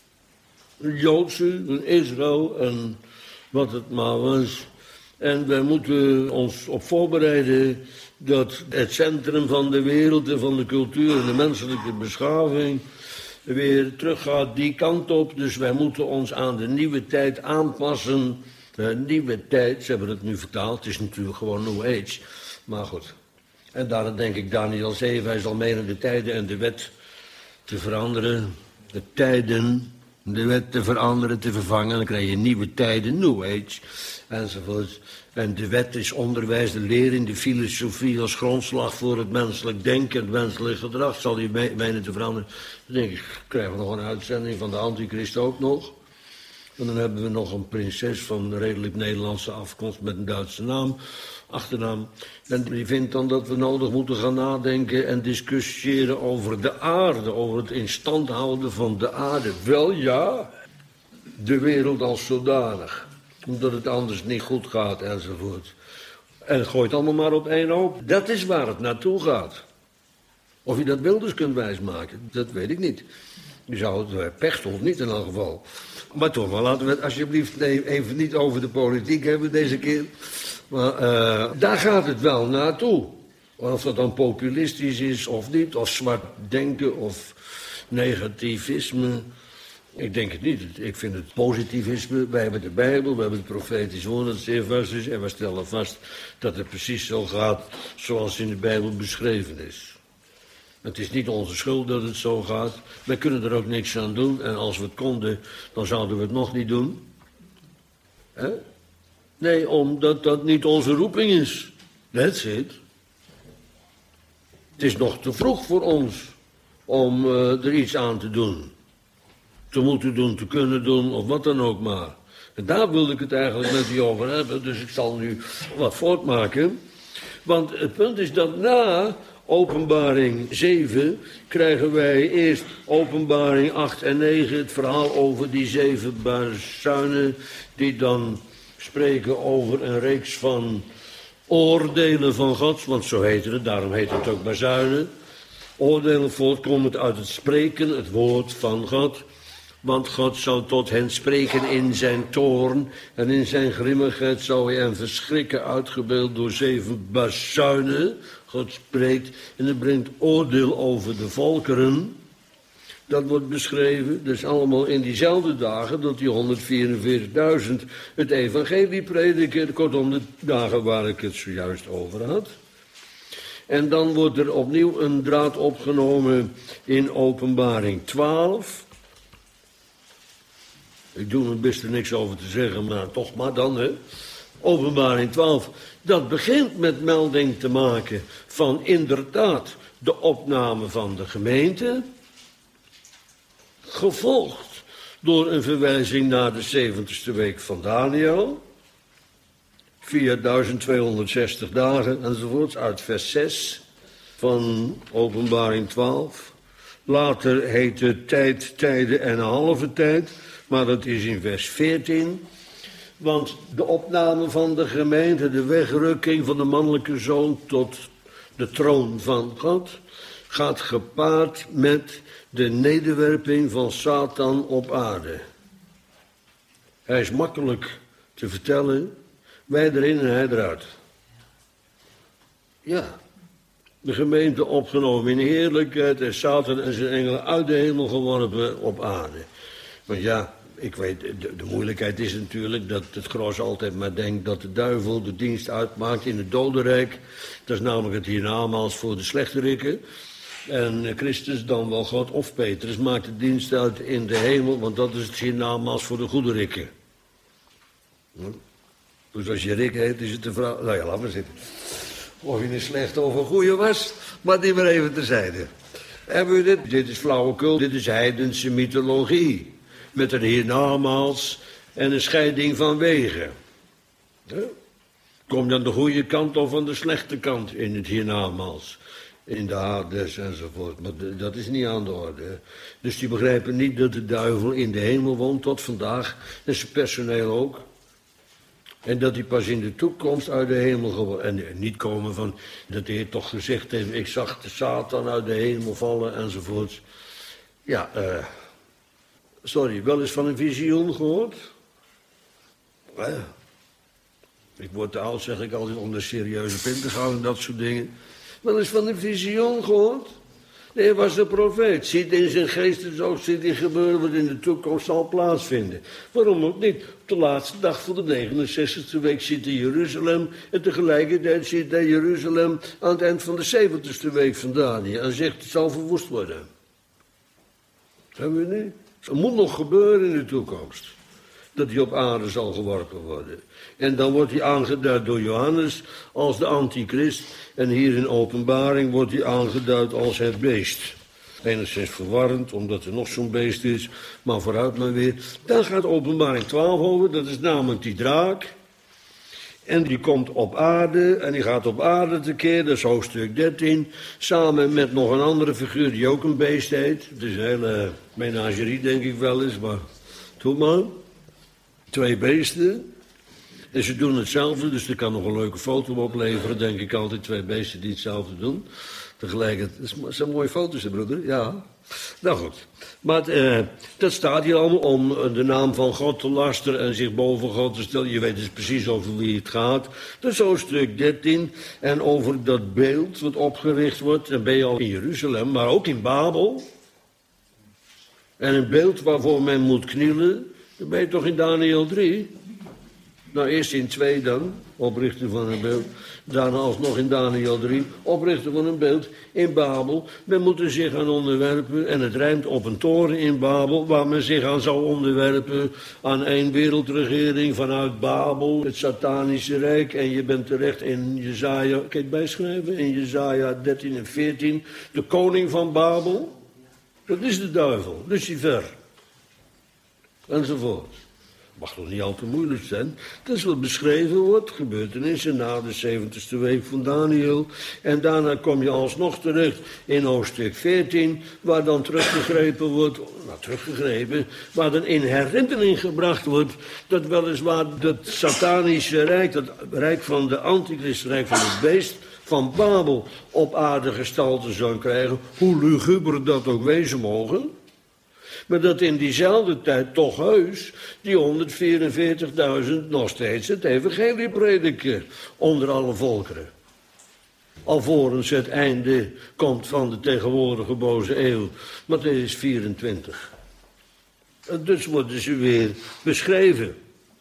Speaker 1: Het Joodse, Israël en wat het maar was. En wij moeten ons op voorbereiden dat het centrum van de wereld en van de cultuur en de menselijke beschaving weer teruggaat die kant op. Dus wij moeten ons aan de nieuwe tijd aanpassen. De nieuwe tijd, ze hebben het nu vertaald, het is natuurlijk gewoon New Age. Maar goed. En daarom denk ik Daniel zeven, hij zal menen de tijden en de wet te veranderen. De tijden, de wet te veranderen, te vervangen. Dan krijg je nieuwe tijden, New Age, enzovoort. En de wet is onderwijs, de leer in de filosofie als grondslag voor het menselijk denken, het menselijk gedrag. Zal die menen te veranderen? Dan denk ik, krijgen we nog een uitzending van de Antichrist ook nog. En dan hebben we nog een prinses van redelijk Nederlandse afkomst met een Duitse naam, achternaam. En die vindt dan dat we nodig moeten gaan nadenken en discussiëren over de aarde, over het in stand houden van de aarde. Wel ja, de wereld als zodanig. Omdat het anders niet goed gaat enzovoort. En het gooit allemaal maar op één hoop. Dat is waar het naartoe gaat. Of je dat Wilders kunt wijsmaken, dat weet ik niet. Je zou het Pechtold niet in elk geval. Maar toch, maar laten we het alsjeblieft even niet over de politiek hebben deze keer. Maar uh, daar gaat het wel naartoe. Of dat dan populistisch is of niet, of zwart denken of negativisme. Ik denk het niet. Ik vind het positivisme. Wij hebben de Bijbel, we hebben het profetisch woord dat zeer vast is. En we stellen vast dat het precies zo gaat zoals in de Bijbel beschreven is. Het is niet onze schuld dat het zo gaat. Wij kunnen er ook niks aan doen. En als we het konden, dan zouden we het nog niet doen. Hè? Nee, omdat dat niet onze roeping is. That's it. Het is nog te vroeg voor ons om uh, er iets aan te doen. Te moeten doen, te kunnen doen, of wat dan ook maar. En daar wilde ik het eigenlijk met u over hebben. Dus ik zal nu wat voortmaken. Want het punt is dat na Openbaring zeven krijgen wij eerst Openbaring acht en negen, het verhaal over die zeven bazuinen, die dan spreken over een reeks van oordelen van God, want zo heet het, daarom heet het ook bazuinen. Oordelen voortkomend uit het spreken, het woord van God. Want God zou tot hen spreken in zijn toorn en in zijn grimmigheid zou hij hen verschrikken, uitgebeeld door zeven bazuinen. God spreekt en hij brengt oordeel over de volkeren. Dat wordt beschreven, dus allemaal in diezelfde dagen dat die honderdvierenveertigduizend het evangelie prediken. Kortom, de dagen waar ik het zojuist over had. En dan wordt er opnieuw een draad opgenomen in Openbaring twaalf. Ik doe mijn best er niks over te zeggen, maar toch maar dan, hè. Openbaring twaalf, dat begint met melding te maken van inderdaad de opname van de gemeente, gevolgd door een verwijzing naar de zeventigste week van Daniel, vierduizend tweehonderdzestig dagen enzovoorts, uit vers zes van Openbaring twaalf. Later heet het tijd, tijden en een halve tijd, maar dat is in vers veertien. Want de opname van de gemeente, de wegrukking van de mannelijke zoon tot de troon van God, gaat gepaard met de nederwerping van Satan op aarde. Hij is makkelijk te vertellen, wij erin en hij eruit. Ja, de gemeente opgenomen in heerlijkheid en Satan en zijn engelen uit de hemel geworpen op aarde. Want ja, ik weet, de, de moeilijkheid is natuurlijk dat het gros altijd maar denkt dat de duivel de dienst uitmaakt in het dodenrijk. Dat is namelijk het hiernamaals voor de slechterikken. En Christus, dan wel God of Petrus, maakt de dienst uit in de hemel, want dat is het hiernamaals voor de goederikken. Hm? Dus als je Rick heet, is het de vrouw. Nou ja, laat maar zitten. Of je een slechte of een goeie was, maar die maar even terzijde. Hebben we dit? Dit is flauwekul, dit is heidense mythologie. Met een hiernamaals en een scheiding van wegen. Ja? Kom je aan de goede kant of aan de slechte kant in het hiernamaals? In de Hades enzovoort. Maar de, dat is niet aan de orde. Dus die begrijpen niet dat de duivel in de hemel woont tot vandaag. En zijn personeel ook. En dat hij pas in de toekomst uit de hemel gewoon. En niet komen van dat de Heer toch gezegd heeft: ik zag de Satan uit de hemel vallen enzovoort. Ja, uh, sorry, wel eens van een visioen gehoord? Uh, ik word te oud, zeg ik altijd, om de serieuze pin te gaan en dat soort dingen. Wel eens van een visioen gehoord? Nee, hij was een profeet. Ziet in zijn geestesoog, ziet in gebeuren wat in de toekomst zal plaatsvinden. Waarom ook niet? Op de laatste dag van de negenenzestigste week zit hij in Jeruzalem. En tegelijkertijd zit hij in Jeruzalem aan het eind van de zeventigste week van Daniel. En zegt het zal verwoest worden. Hebben we niet? Het moet nog gebeuren in de toekomst. Dat hij op aarde zal geworpen worden. En dan wordt hij aangeduid door Johannes als de antichrist. En hier in Openbaring wordt hij aangeduid als het beest. Enigszins verwarrend, omdat er nog zo'n beest is. Maar vooruit maar weer. Dan gaat Openbaring twaalf over. Dat is namelijk die draak. En die komt op aarde. En die gaat op aarde tekeer. Dat is hoofdstuk dertien. Samen met nog een andere figuur die ook een beest heet. Het is een hele menagerie, denk ik wel eens. Maar doe maar. Twee beesten. En ze doen hetzelfde, dus er kan nog een leuke foto opleveren, denk ik altijd. Twee beesten die hetzelfde doen. Tegelijkertijd, dat zijn mooie foto's, hè, broeder? Ja. Nou goed. Maar eh, dat staat hier allemaal om de naam van God te lasteren en zich boven God te stellen. Je weet dus precies over wie het gaat. Dat is hoofdstuk dertien. En over dat beeld wat opgericht wordt. Dan ben je al in Jeruzalem, maar ook in Babel. En een beeld waarvoor men moet knielen. Dan ben je toch in Daniel drie? Nou, eerst in twee dan, oprichten van een beeld. Daarna alsnog in Daniel drie, oprichten van een beeld in Babel. Men moet er zich aan onderwerpen, en het rijmt op een toren in Babel, waar men zich aan zou onderwerpen aan één wereldregering vanuit Babel, het satanische rijk. En je bent terecht in Jezaja, kan je het bijschrijven? In Jezaja dertien en veertien, de koning van Babel. Dat is de duivel, Lucifer. Enzovoort. Mag toch niet al te moeilijk zijn. Dat is wat beschreven wordt, gebeurtenissen na de zeventigste week van Daniel. En daarna kom je alsnog terecht in hoofdstuk veertien, waar dan teruggegrepen wordt, nou teruggegrepen, waar dan in herinnering gebracht wordt, dat weliswaar dat satanische rijk, dat rijk van de antichrist, rijk van het beest, van Babel op aarde gestalte zou krijgen, hoe luguber dat ook wezen mogen. Maar dat in diezelfde tijd toch heus die honderdvierenveertigduizend nog steeds het evangelie prediken onder alle volkeren. Alvorens het einde komt van de tegenwoordige boze eeuw, Mattheüs vierentwintig. En dus worden ze weer beschreven.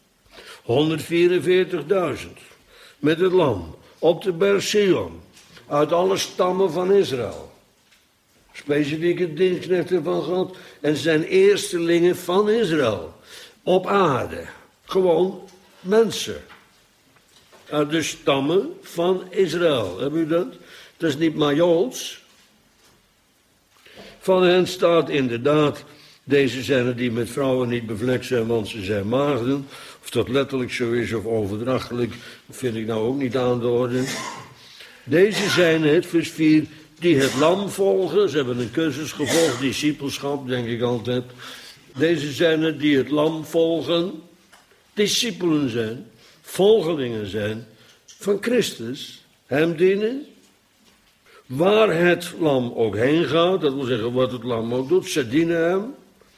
Speaker 1: honderdvierenveertigduizend met het lam op de berg Sion uit alle stammen van Israël. Specifieke dienstknechten van God en zijn eerstelingen van Israël. Op aarde. Gewoon mensen. Uit de stammen van Israël. Heb u dat? Dat is niet maar Joods. Van hen staat inderdaad Deze zijn er die met vrouwen niet bevlekt zijn, want ze zijn maagden. Of dat letterlijk zo is of overdrachtelijk, vind ik nou ook niet aan de orde. Deze zijn het, vers vier, die het lam volgen. Ze hebben een cursus gevolgd, discipelschap, denk ik altijd. Deze zijn het die het lam volgen, discipelen zijn, volgelingen zijn van Christus, hem dienen. Waar het lam ook heen gaat, dat wil zeggen wat het lam ook doet, ze dienen hem.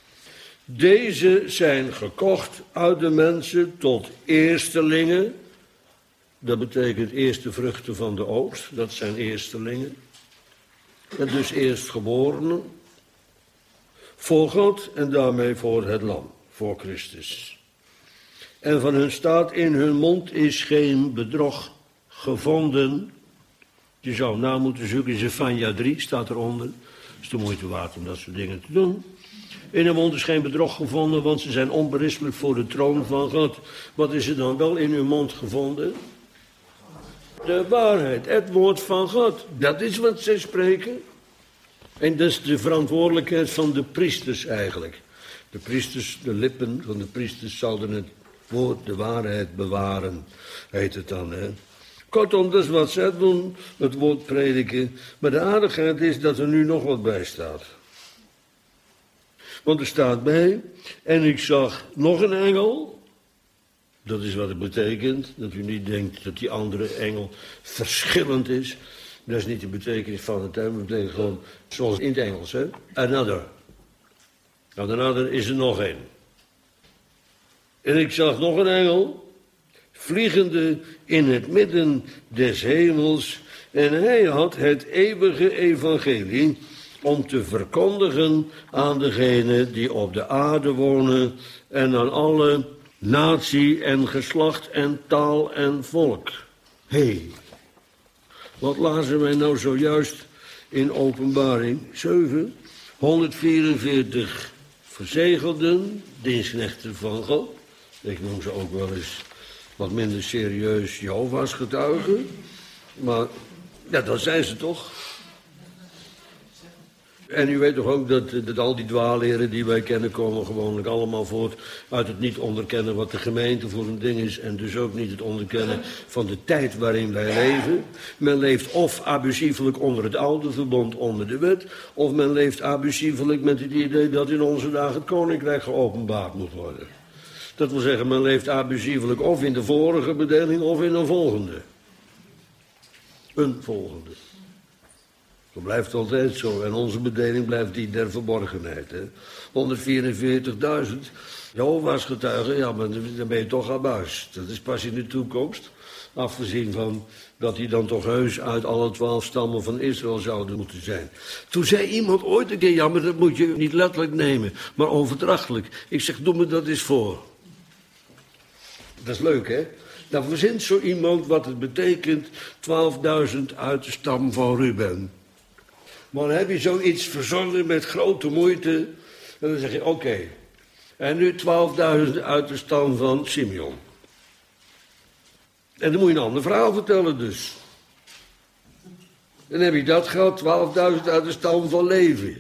Speaker 1: Deze zijn gekocht uit de mensen tot eerstelingen. Dat betekent eerste vruchten van de oogst, dat zijn eerstelingen. En dus eerstgeborenen. Voor God en daarmee voor het lam, voor Christus. En van hun staat in hun mond is geen bedrog gevonden. Je zou na moeten zoeken, Zephania drie staat eronder. Het is de moeite waard om dat soort dingen te doen. In hun mond is geen bedrog gevonden, want ze zijn onberispelijk voor de troon van God. Wat is er dan wel in hun mond gevonden? De waarheid, het woord van God. Dat is wat zij spreken. En dat is de verantwoordelijkheid van de priesters eigenlijk. De priesters, de lippen van de priesters zouden het woord, de waarheid bewaren, heet het dan, hè. Kortom, dat is wat zij doen, het woord prediken. Maar de aardigheid is dat er nu nog wat bij staat. Want er staat bij, en ik zag nog een engel. Dat is wat het betekent, dat u niet denkt dat die andere engel verschillend is. Dat is niet de betekenis van het term, dat betekent gewoon, zoals in het Engels, hè. Another. Nou, another is er nog een. En ik zag nog een engel, vliegende in het midden des hemels. En hij had het eeuwige evangelie om te verkondigen aan degenen die op de aarde wonen en aan alle natie en geslacht en taal en volk. Hé, hey, wat lazen wij nou zojuist in Openbaring zeven? honderdvierenveertig verzegelden, dienstknechten van God. Ik noem ze ook wel eens wat minder serieus Jehovah's getuigen. Maar ja, dat zijn ze toch. En u weet toch ook dat, dat al die dwaalleren die wij kennen komen gewoonlijk allemaal voort uit het niet onderkennen wat de gemeente voor een ding is en dus ook niet het onderkennen van de tijd waarin wij leven. Men leeft of abusievelijk onder het oude verbond, onder de wet, of men leeft abusievelijk met het idee dat in onze dagen het koninkrijk geopenbaard moet worden. Dat wil zeggen, men leeft abusievelijk of in de vorige bedeling of in een volgende. Een volgende. Dat blijft altijd zo. En onze bedeling blijft die der verborgenheid. Hè? honderdvierenveertigduizend Jehovah's getuigen, ja, maar dan ben je toch aan buis. Dat is pas in de toekomst. Afgezien van dat die dan toch heus uit alle twaalf stammen van Israël zouden moeten zijn. Toen zei iemand ooit een keer, ja, maar dat moet je niet letterlijk nemen, maar overdrachtelijk. Ik zeg, doe me dat eens voor. Dat is leuk, hè? Dan verzint zo iemand wat het betekent, twaalfduizend uit de stam van Ruben. Maar dan heb je zoiets verzonnen met grote moeite. En dan zeg je, oké. Okay. En nu twaalfduizend uit de stam van Simeon. En dan moet je een ander verhaal vertellen dus. Dan heb je dat gehad, twaalfduizend uit de stam van Levi.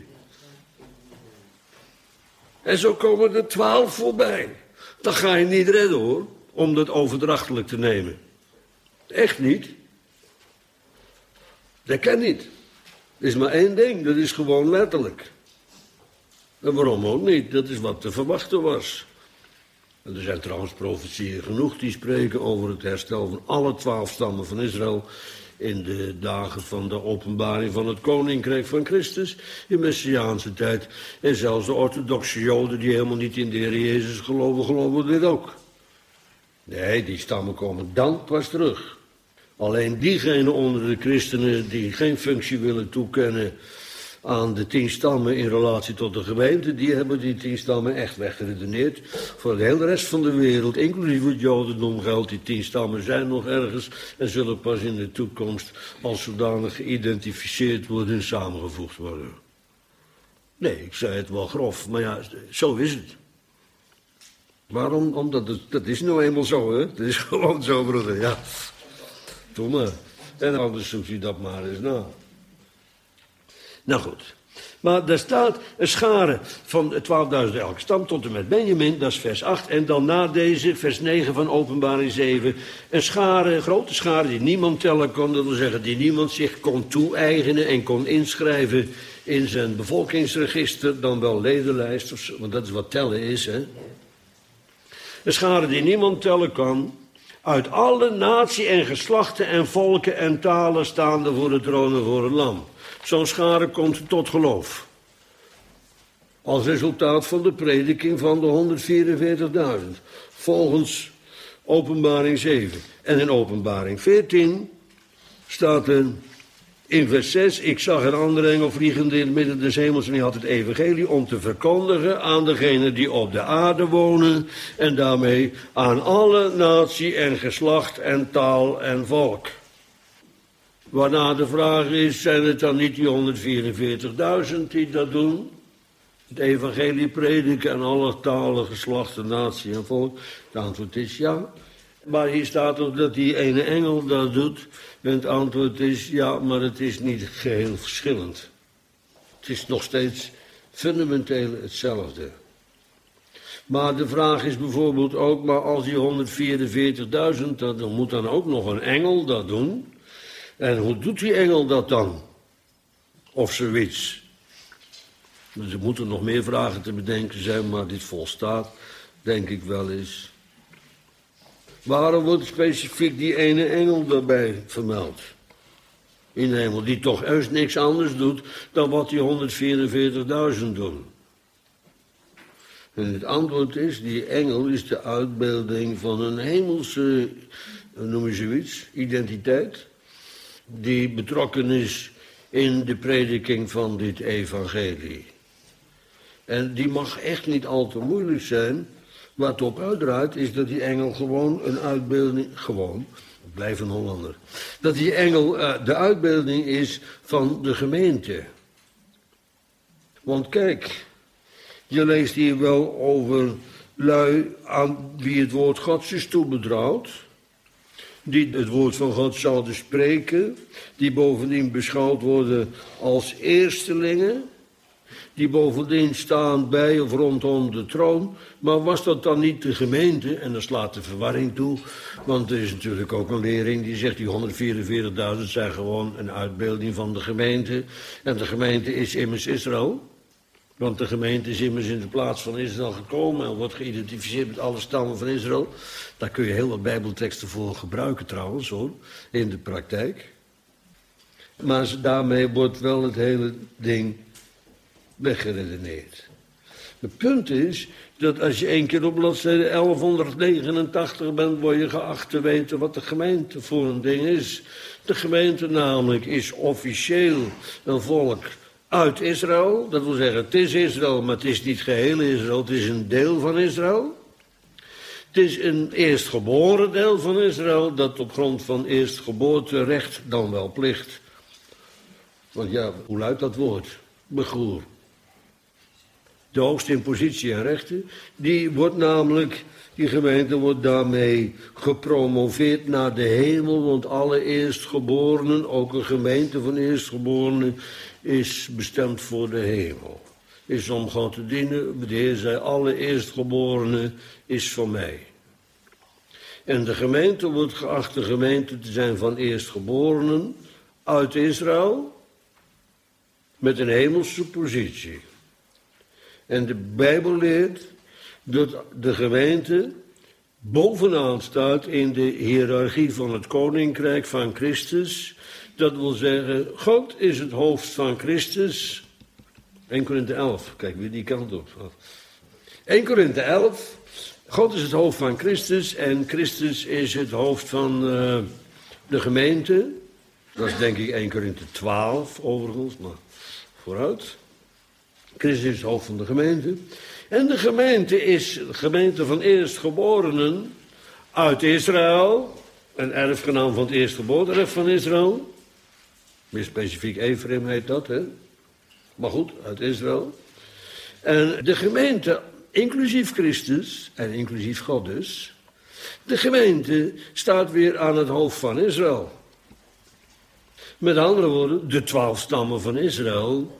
Speaker 1: En zo komen er twaalf voorbij. Dan ga je niet redden hoor, om dat overdrachtelijk te nemen. Echt niet. Dat kan niet. Er is maar één ding, dat is gewoon letterlijk. En waarom ook niet? Dat is wat te verwachten was. En er zijn trouwens profetieën genoeg die spreken over het herstel van alle twaalf stammen van Israël in de dagen van de openbaring van het koninkrijk van Christus in Messiaanse tijd. En zelfs de orthodoxe Joden die helemaal niet in de Heer Jezus geloven, geloven dit ook. Nee, die stammen komen dan pas terug. Alleen diegenen onder de christenen die geen functie willen toekennen aan de tien stammen in relatie tot de gemeente, die hebben die tien stammen echt weggeredeneerd. Voor de hele rest van de wereld, inclusief het Jodendom, geldt die tien stammen zijn nog ergens en zullen pas in de toekomst als zodanig geïdentificeerd worden en samengevoegd worden. Nee, ik zei het wel grof, maar ja, zo is het. Waarom? Omdat het, dat is nou eenmaal zo, hè? Dat is gewoon zo, broeder, ja. Doe maar. En anders zoekt u dat maar eens na. Nou goed. Maar daar staat een schare van twaalfduizend elke stam tot en met Benjamin, dat is vers acht. En dan na deze, vers negen van Openbaring zeven, een schare, een grote schare die niemand tellen kon. Dat wil zeggen, die niemand zich kon toe-eigenen en kon inschrijven in zijn bevolkingsregister, dan wel ledenlijst, of zo, want dat is wat tellen is, hè. Een schare die niemand tellen kan, uit alle natie en geslachten en volken en talen staande voor de troon en voor het lam. Zo'n schare komt tot geloof. Als resultaat van de prediking van de honderdvierenveertigduizend. Volgens Openbaring zeven. En in Openbaring veertien staat er in vers zes. Ik zag een andere engel vliegende in het midden des hemels en die had het evangelie om te verkondigen aan degenen die op de aarde wonen. En daarmee aan alle natie en geslacht en taal en volk. Waarna de vraag is, zijn het dan niet die honderdvierenveertigduizend die dat doen? Het evangelie prediken aan alle talen, geslachten, natie en volk? Het antwoord is ja. Maar hier staat ook dat die ene engel dat doet. En het antwoord is ja, maar het is niet geheel verschillend. Het is nog steeds fundamenteel hetzelfde. Maar de vraag is bijvoorbeeld ook, maar als die honderdvierenveertigduizend, dan moet dan ook nog een engel dat doen. En hoe doet die engel dat dan? Of zoiets. Dus er moeten nog meer vragen te bedenken zijn, maar dit volstaat, denk ik wel eens. Waarom wordt specifiek die ene engel daarbij vermeld? In de hemel, die toch juist niks anders doet dan wat die honderdvierenveertigduizend doen. En het antwoord is, die engel is de uitbeelding van een hemelse, noem je zoiets, identiteit, die betrokken is in de prediking van dit evangelie. En die mag echt niet al te moeilijk zijn. Waar het op uitdraait is dat die engel gewoon een uitbeelding, gewoon, ik blijf een Hollander, dat die engel uh, de uitbeelding is van de gemeente. Want kijk, je leest hier wel over lui aan wie het woord Gods is toebetrouwd, die het woord van God zouden spreken, die bovendien beschouwd worden als eerstelingen, die bovendien staan bij of rondom de troon. Maar was dat dan niet de gemeente? En dan slaat de verwarring toe. Want er is natuurlijk ook een lering die zegt die honderdvierenveertigduizend zijn gewoon een uitbeelding van de gemeente. En de gemeente is immers Israël. Want de gemeente is immers in de plaats van Israël gekomen en wordt geïdentificeerd met alle stammen van Israël. Daar kun je heel wat bijbelteksten voor gebruiken trouwens hoor, in de praktijk. Maar daarmee wordt wel het hele ding weggeredeneerd. Het punt is dat als je één keer op bladzijde elfhonderdnegenentachtig bent, word je geacht te weten wat de gemeente voor een ding is. De gemeente namelijk is officieel een volk uit Israël. Dat wil zeggen, het is Israël, maar het is niet geheel Israël. Het is een deel van Israël. Het is een eerstgeboren deel van Israël dat op grond van eerstgeboorterecht, dan wel plicht. Want ja, hoe luidt dat woord? Begoer. De hoogste in positie en rechten, die wordt namelijk, die gemeente wordt daarmee gepromoveerd naar de hemel, want alle eerstgeborenen, ook een gemeente van eerstgeborenen, is bestemd voor de hemel. Is om God te dienen, de Heer zei, alle eerstgeborenen is van mij. En de gemeente wordt geacht de gemeente te zijn van eerstgeborenen uit Israël, met een hemelse positie. En de Bijbel leert dat de gemeente bovenaan staat in de hiërarchie van het koninkrijk van Christus. Dat wil zeggen, God is het hoofd van Christus. Eerste Korinthe elf, kijk weer die kant op. Eerste Korinthe elf, God is het hoofd van Christus en Christus is het hoofd van uh, de gemeente. Dat is denk ik Eerste Korinthe twaalf overigens, maar vooruit. Christus is het hoofd van de gemeente. En de gemeente is de gemeente van eerstgeborenen uit Israël. Een erfgenaam van het eerstgeboorterecht van Israël. Meer specifiek Ephraim heet dat, hè. Maar goed, uit Israël. En de gemeente, inclusief Christus en inclusief God dus. De gemeente staat weer aan het hoofd van Israël. Met andere woorden, de twaalf stammen van Israël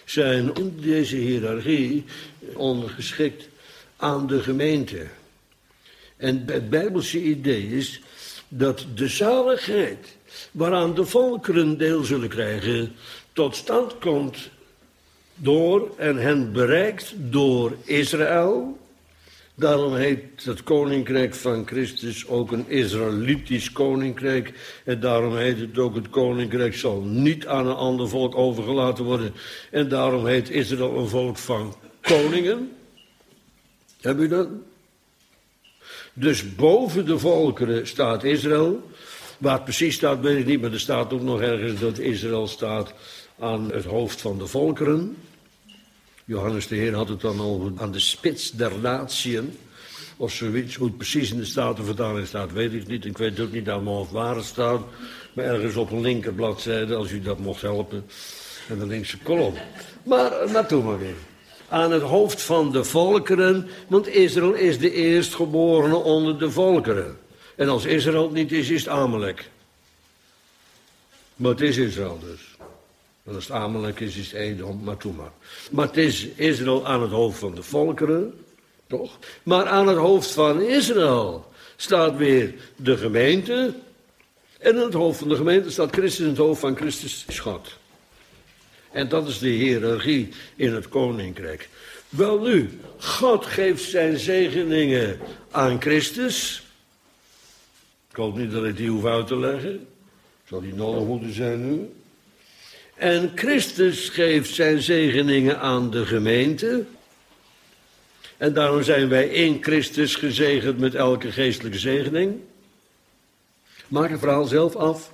Speaker 1: zijn in deze hiërarchie ondergeschikt aan de gemeente. En het Bijbelse idee is dat de zaligheid waaraan de volkeren deel zullen krijgen, tot stand komt door en hen bereikt door Israël. Daarom heet het koninkrijk van Christus ook een Israëlitisch koninkrijk. En daarom heet het ook het koninkrijk zal niet aan een ander volk overgelaten worden. En daarom heet Israël een volk van koningen. Heb je dat? Dus boven de volkeren staat Israël. Waar het precies staat weet ik niet, maar er staat ook nog ergens dat Israël staat aan het hoofd van de volkeren. Johannes de Heer had het dan over aan de spits der natieën. Of zoiets, hoe het precies in de Statenvertaling staat, weet ik niet. Ik weet ook niet aan mijn hoofd waar het staat. Maar ergens op een linkerbladzijde, als u dat mocht helpen. En de linkse kolom. Maar, maar toe maar weer. Aan het hoofd van de volkeren, want Israël is de eerstgeborene onder de volkeren. En als Israël het niet is, is het Amalek. Maar het is Israël dus. En als het Amalek is, is het Edom, maar toe maar. Maar het is Israël aan het hoofd van de volkeren, toch? Maar aan het hoofd van Israël staat weer de gemeente. En aan het hoofd van de gemeente staat Christus in het hoofd van Christus is God. En dat is de hiërarchie in het koninkrijk. Wel nu, God geeft zijn zegeningen aan Christus. Ik hoop niet dat ik die hoef uit te leggen. Zal die nodig moeten zijn nu? En Christus geeft zijn zegeningen aan de gemeente. En daarom zijn wij in Christus gezegend met elke geestelijke zegening. Maak het verhaal zelf af.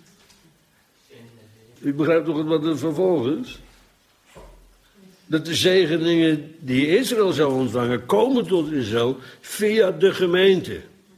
Speaker 1: U begrijpt toch wat er vervolgens? Dat de zegeningen die Israël zou ontvangen, komen tot Israël via de gemeente.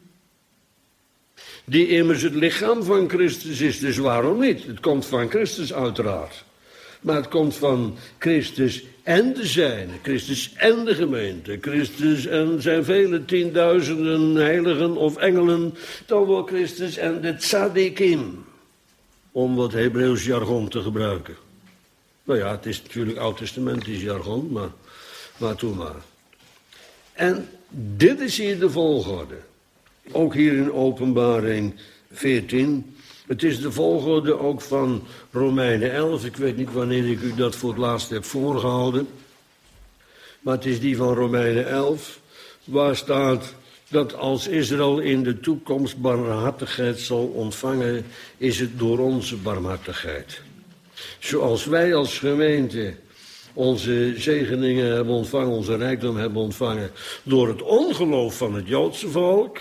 Speaker 1: Die immers het lichaam van Christus is, dus waarom niet? Het komt van Christus uiteraard. Maar het komt van Christus en de zijne, Christus en de gemeente, Christus en zijn vele tienduizenden heiligen of engelen, dan wel Christus en de tzadikim, om wat Hebreeuws jargon te gebruiken. Nou ja, het is natuurlijk oud-testamentisch jargon, maar, maar toe maar. En dit is hier de volgorde. Ook hier in Openbaring veertien. Het is de volgorde ook van Romeinen elf. Ik weet niet wanneer ik u dat voor het laatst heb voorgehouden. Maar het is die van Romeinen elf. Waar staat dat als Israël in de toekomst barmhartigheid zal ontvangen, is het door onze barmhartigheid. Zoals wij als gemeente onze zegeningen hebben ontvangen, onze rijkdom hebben ontvangen door het ongeloof van het Joodse volk,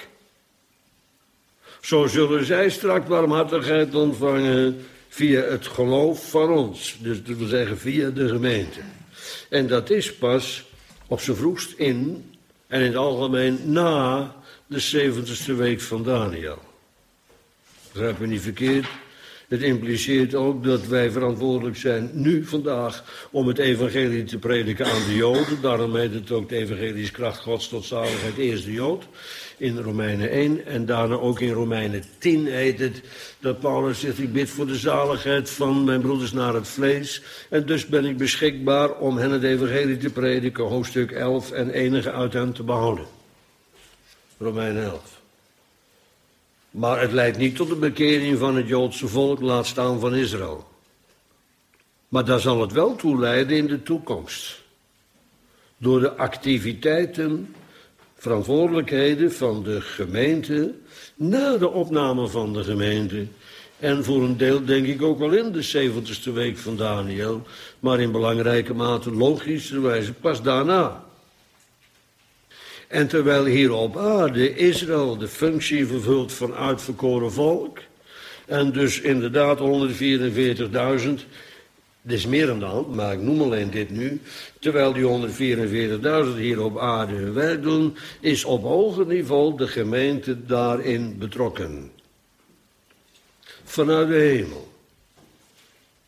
Speaker 1: zo zullen zij straks barmhartigheid ontvangen via het geloof van ons. Dus dat wil zeggen via de gemeente. En dat is pas op z'n vroegst in en in het algemeen na de zeventigste week van Daniel. Begrijp me niet verkeerd. Het impliceert ook dat wij verantwoordelijk zijn nu, vandaag, om het evangelie te prediken aan de Joden. Daarom heet het ook de evangelische kracht Gods tot zaligheid, eerst de Jood, in Romeinen één. En daarna ook in Romeinen tien heet het dat Paulus zegt, ik bid voor de zaligheid van mijn broeders naar het vlees. En dus ben ik beschikbaar om hen het evangelie te prediken, hoofdstuk elf, en enige uit hen te behouden. Romeinen elf. Maar het leidt niet tot de bekering van het Joodse volk, laat staan van Israël. Maar daar zal het wel toe leiden in de toekomst. Door de activiteiten, verantwoordelijkheden van de gemeente, na de opname van de gemeente. En voor een deel denk ik ook wel in de zeventigste week van Daniel, maar in belangrijke mate logischerwijze pas daarna. En terwijl hier op aarde Israël de functie vervult van uitverkoren volk, en dus inderdaad honderdvierenveertigduizend, er is meer aan de hand, maar ik noem alleen dit nu, terwijl die honderdvierenveertigduizend hier op aarde hun werk doen, is op hoger niveau de gemeente daarin betrokken. Vanuit de hemel.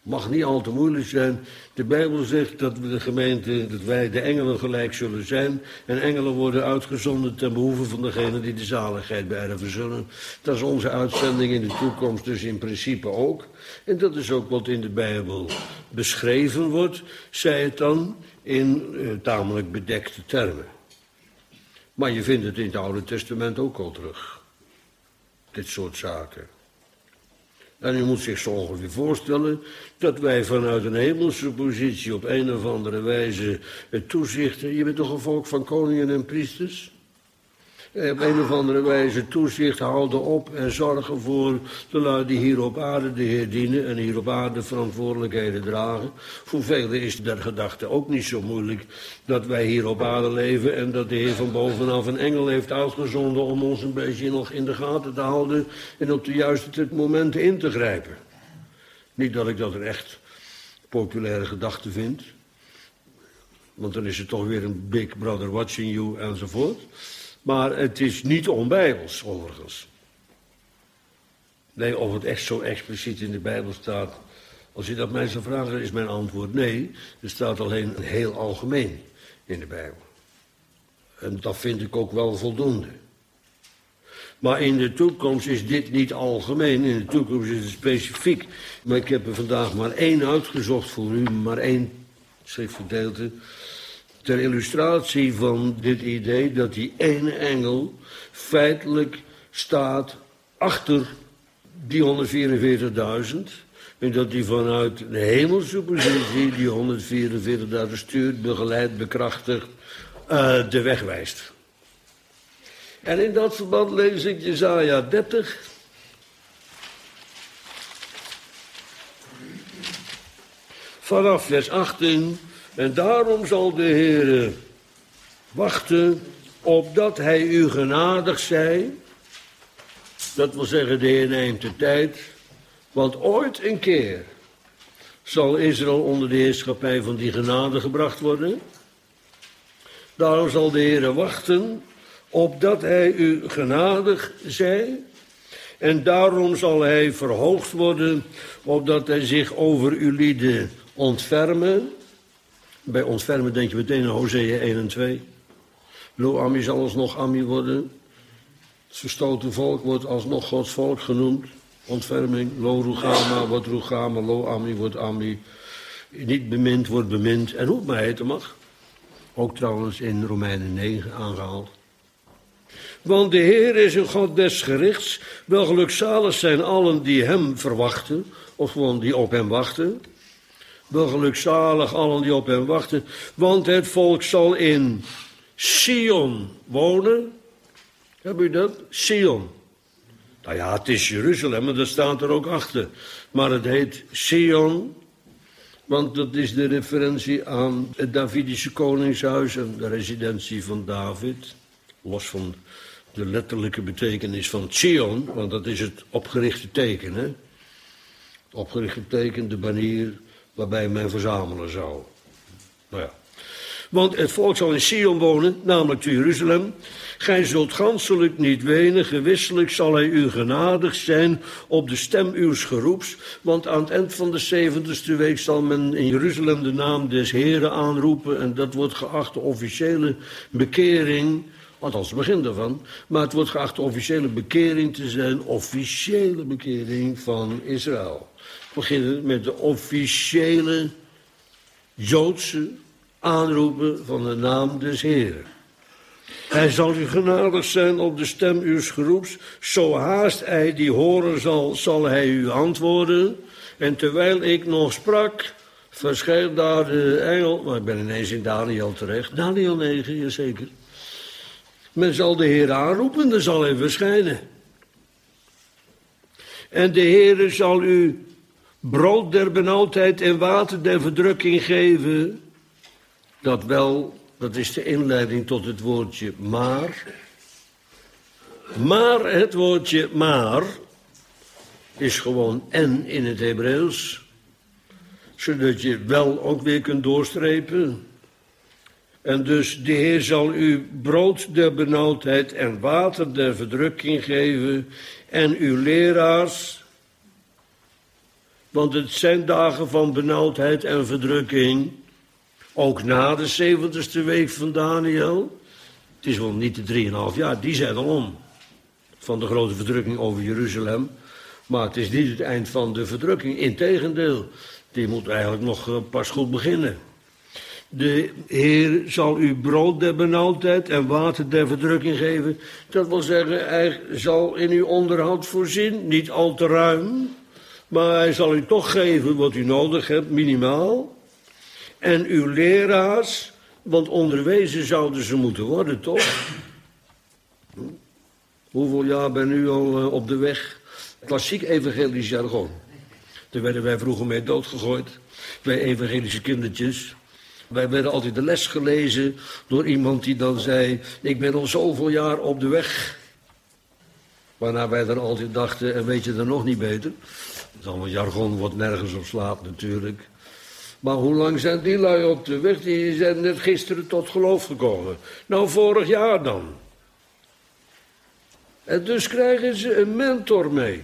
Speaker 1: Mag niet al te moeilijk zijn. De Bijbel zegt dat we de gemeente, dat wij de engelen gelijk zullen zijn. En engelen worden uitgezonden ten behoeve van degenen die de zaligheid beërven zullen. Dat is onze uitzending in de toekomst dus in principe ook. En dat is ook wat in de Bijbel beschreven wordt, zij het dan in eh, tamelijk bedekte termen. Maar je vindt het in het Oude Testament ook al terug. Dit soort zaken. En u moet zich zo ongeveer voorstellen dat wij vanuit een hemelse positie op een of andere wijze het toezichten. Je bent toch een volk van koningen en priesters? Op een of andere wijze toezicht houden op en zorgen voor de lui die hier op aarde de Heer dienen en hier op aarde verantwoordelijkheden dragen. Voor velen is de gedachte ook niet zo moeilijk dat wij hier op aarde leven en dat de Heer van bovenaf een engel heeft uitgezonden om ons een beetje nog in de gaten te houden en op de juiste momenten in te grijpen. Niet dat ik dat een echt populaire gedachte vind, want dan is het toch weer een big brother watching you enzovoort. Maar het is niet onbijbels, overigens. Nee, of het echt zo expliciet in de Bijbel staat. Als je dat mij zou vragen, is mijn antwoord nee. Er staat alleen heel algemeen in de Bijbel. En dat vind ik ook wel voldoende. Maar in de toekomst is dit niet algemeen. In de toekomst is het specifiek. Maar ik heb er vandaag maar één uitgezocht voor u. Maar één schriftgedeelte. Ter illustratie van dit idee dat die ene engel feitelijk staat achter die honderdvierenveertigduizend. En dat die vanuit de hemelse positie die honderdvierenveertigduizend stuurt, begeleidt, bekrachtigt, uh, de weg wijst. En in dat verband lees ik Jesaja dertig. Vanaf vers achttien. En daarom zal de Heer wachten opdat hij u genadig zij. Dat wil zeggen, de Heer neemt de tijd. Want ooit een keer zal Israël onder de heerschappij van die genade gebracht worden. Daarom zal de Heer wachten opdat hij u genadig zij. En daarom zal hij verhoogd worden opdat hij zich over uw lieden ontfermen. Bij ontfermen denk je meteen aan Hosea één en twee. Lo Ami zal alsnog Ami worden. Het verstoten volk wordt alsnog Gods volk genoemd. Ontferming. Lo Rugama wordt Rugama. Lo Ami wordt Ami. Niet bemind wordt bemind. En hoe het maar heten mag. Ook trouwens in Romeinen negen aangehaald. Want de Heer is een God des gerichts. Wel gelukzalig zijn allen die hem verwachten. Of gewoon die op hem wachten. Wel gelukzalig allen die op hem wachten. Want het volk zal in Sion wonen. Heb u dat? Sion. Nou ja, het is Jeruzalem, maar dat staat er ook achter. Maar het heet Sion. Want dat is de referentie aan het Davidische koningshuis en de residentie van David. Los van de letterlijke betekenis van Sion, want dat is het opgerichte teken. Hè? Het opgerichte teken, de banier waarbij men verzamelen zou. Nou ja. Want het volk zal in Sion wonen, namelijk te Jeruzalem. Gij zult ganselijk niet wenen, gewisselijk zal hij u genadig zijn op de stem uws geroeps. Want aan het eind van de zeventigste week zal men in Jeruzalem de naam des Heren aanroepen. En dat wordt geacht de officiële bekering, althans het begin daarvan. Maar het wordt geacht de officiële bekering te zijn, officiële bekering van Israël. We beginnen met de officiële Joodse aanroepen van de naam des Heren. Hij zal u genadig zijn op de stem uws geroeps. Zo haast hij die horen zal, zal hij u antwoorden. En terwijl ik nog sprak, verscheen daar de engel. Maar ik ben ineens in Daniel terecht. Daniel negen, jazeker. Men zal de Heer aanroepen, dan zal hij verschijnen. En de Heer zal u brood der benauwdheid en water der verdrukking geven. Dat wel, dat is de inleiding tot het woordje maar. Maar het woordje maar is gewoon en in het Hebreeuws. Zodat je wel ook weer kunt doorstrepen. En dus de Heer zal u brood der benauwdheid en water der verdrukking geven. En uw leraars Want het zijn dagen van benauwdheid en verdrukking. Ook na de zeventigste week van Daniel. Het is wel niet de drieënhalf jaar, die zijn al om. Van de grote verdrukking over Jeruzalem. Maar het is niet het eind van de verdrukking. Integendeel, die moet eigenlijk nog pas goed beginnen. De Heer zal u brood der benauwdheid en water der verdrukking geven. Dat wil zeggen, hij zal in uw onderhoud voorzien. Niet al te ruim, maar hij zal u toch geven wat u nodig hebt, minimaal. En uw leraars, want onderwezen zouden ze moeten worden, toch? Hoeveel jaar ben u al uh, op de weg? Klassiek evangelisch jargon. Daar werden wij vroeger mee doodgegooid. Wij evangelische kindertjes. Wij werden altijd de les gelezen door iemand die dan zei, ik ben al zoveel jaar op de weg. Waarna wij dan altijd dachten, en weet je dan nog niet beter? Dat is allemaal jargon, wat nergens op slaat natuurlijk. Maar hoe lang zijn die lui op de weg? Die zijn net gisteren tot geloof gekomen. Nou, vorig jaar dan. En dus krijgen ze een mentor mee.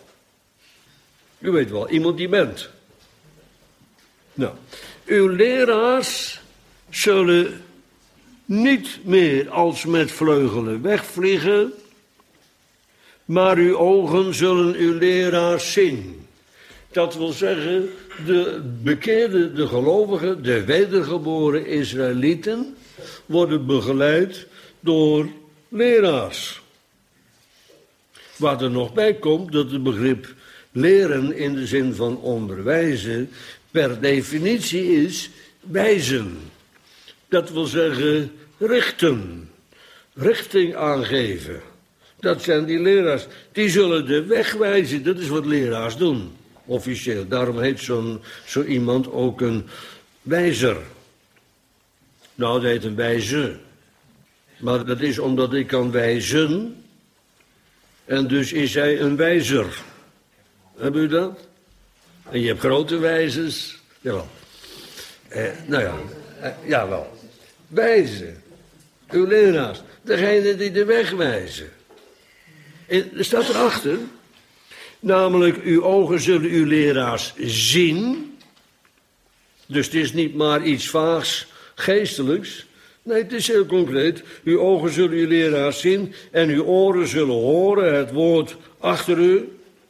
Speaker 1: U weet wel, iemand die ment. Nou, uw leraars zullen niet meer als met vleugelen wegvliegen, maar uw ogen zullen uw leraars zien. Dat wil zeggen, de bekeerde, de gelovigen, de wedergeboren Israëlieten worden begeleid door leraars. Wat er nog bij komt, dat het begrip leren in de zin van onderwijzen per definitie is wijzen. Dat wil zeggen richten, richting aangeven. Dat zijn die leraars. Die zullen de weg wijzen, dat is wat leraars doen, officieel. Daarom heet zo'n, zo iemand ook een wijzer. Nou, dat heet een wijze. Maar dat is omdat ik kan wijzen. En dus is hij een wijzer. Hebben u dat? En je hebt grote wijzers. Jawel. Eh, nou ja, eh, jawel. Wijzen. Uw leraars. Degene die de weg wijzen. En er staat erachter. Namelijk, uw ogen zullen uw leraars zien. Dus het is niet maar iets vaags, geestelijks. Nee, het is heel concreet. Uw ogen zullen uw leraars zien en uw oren zullen horen het woord achter u,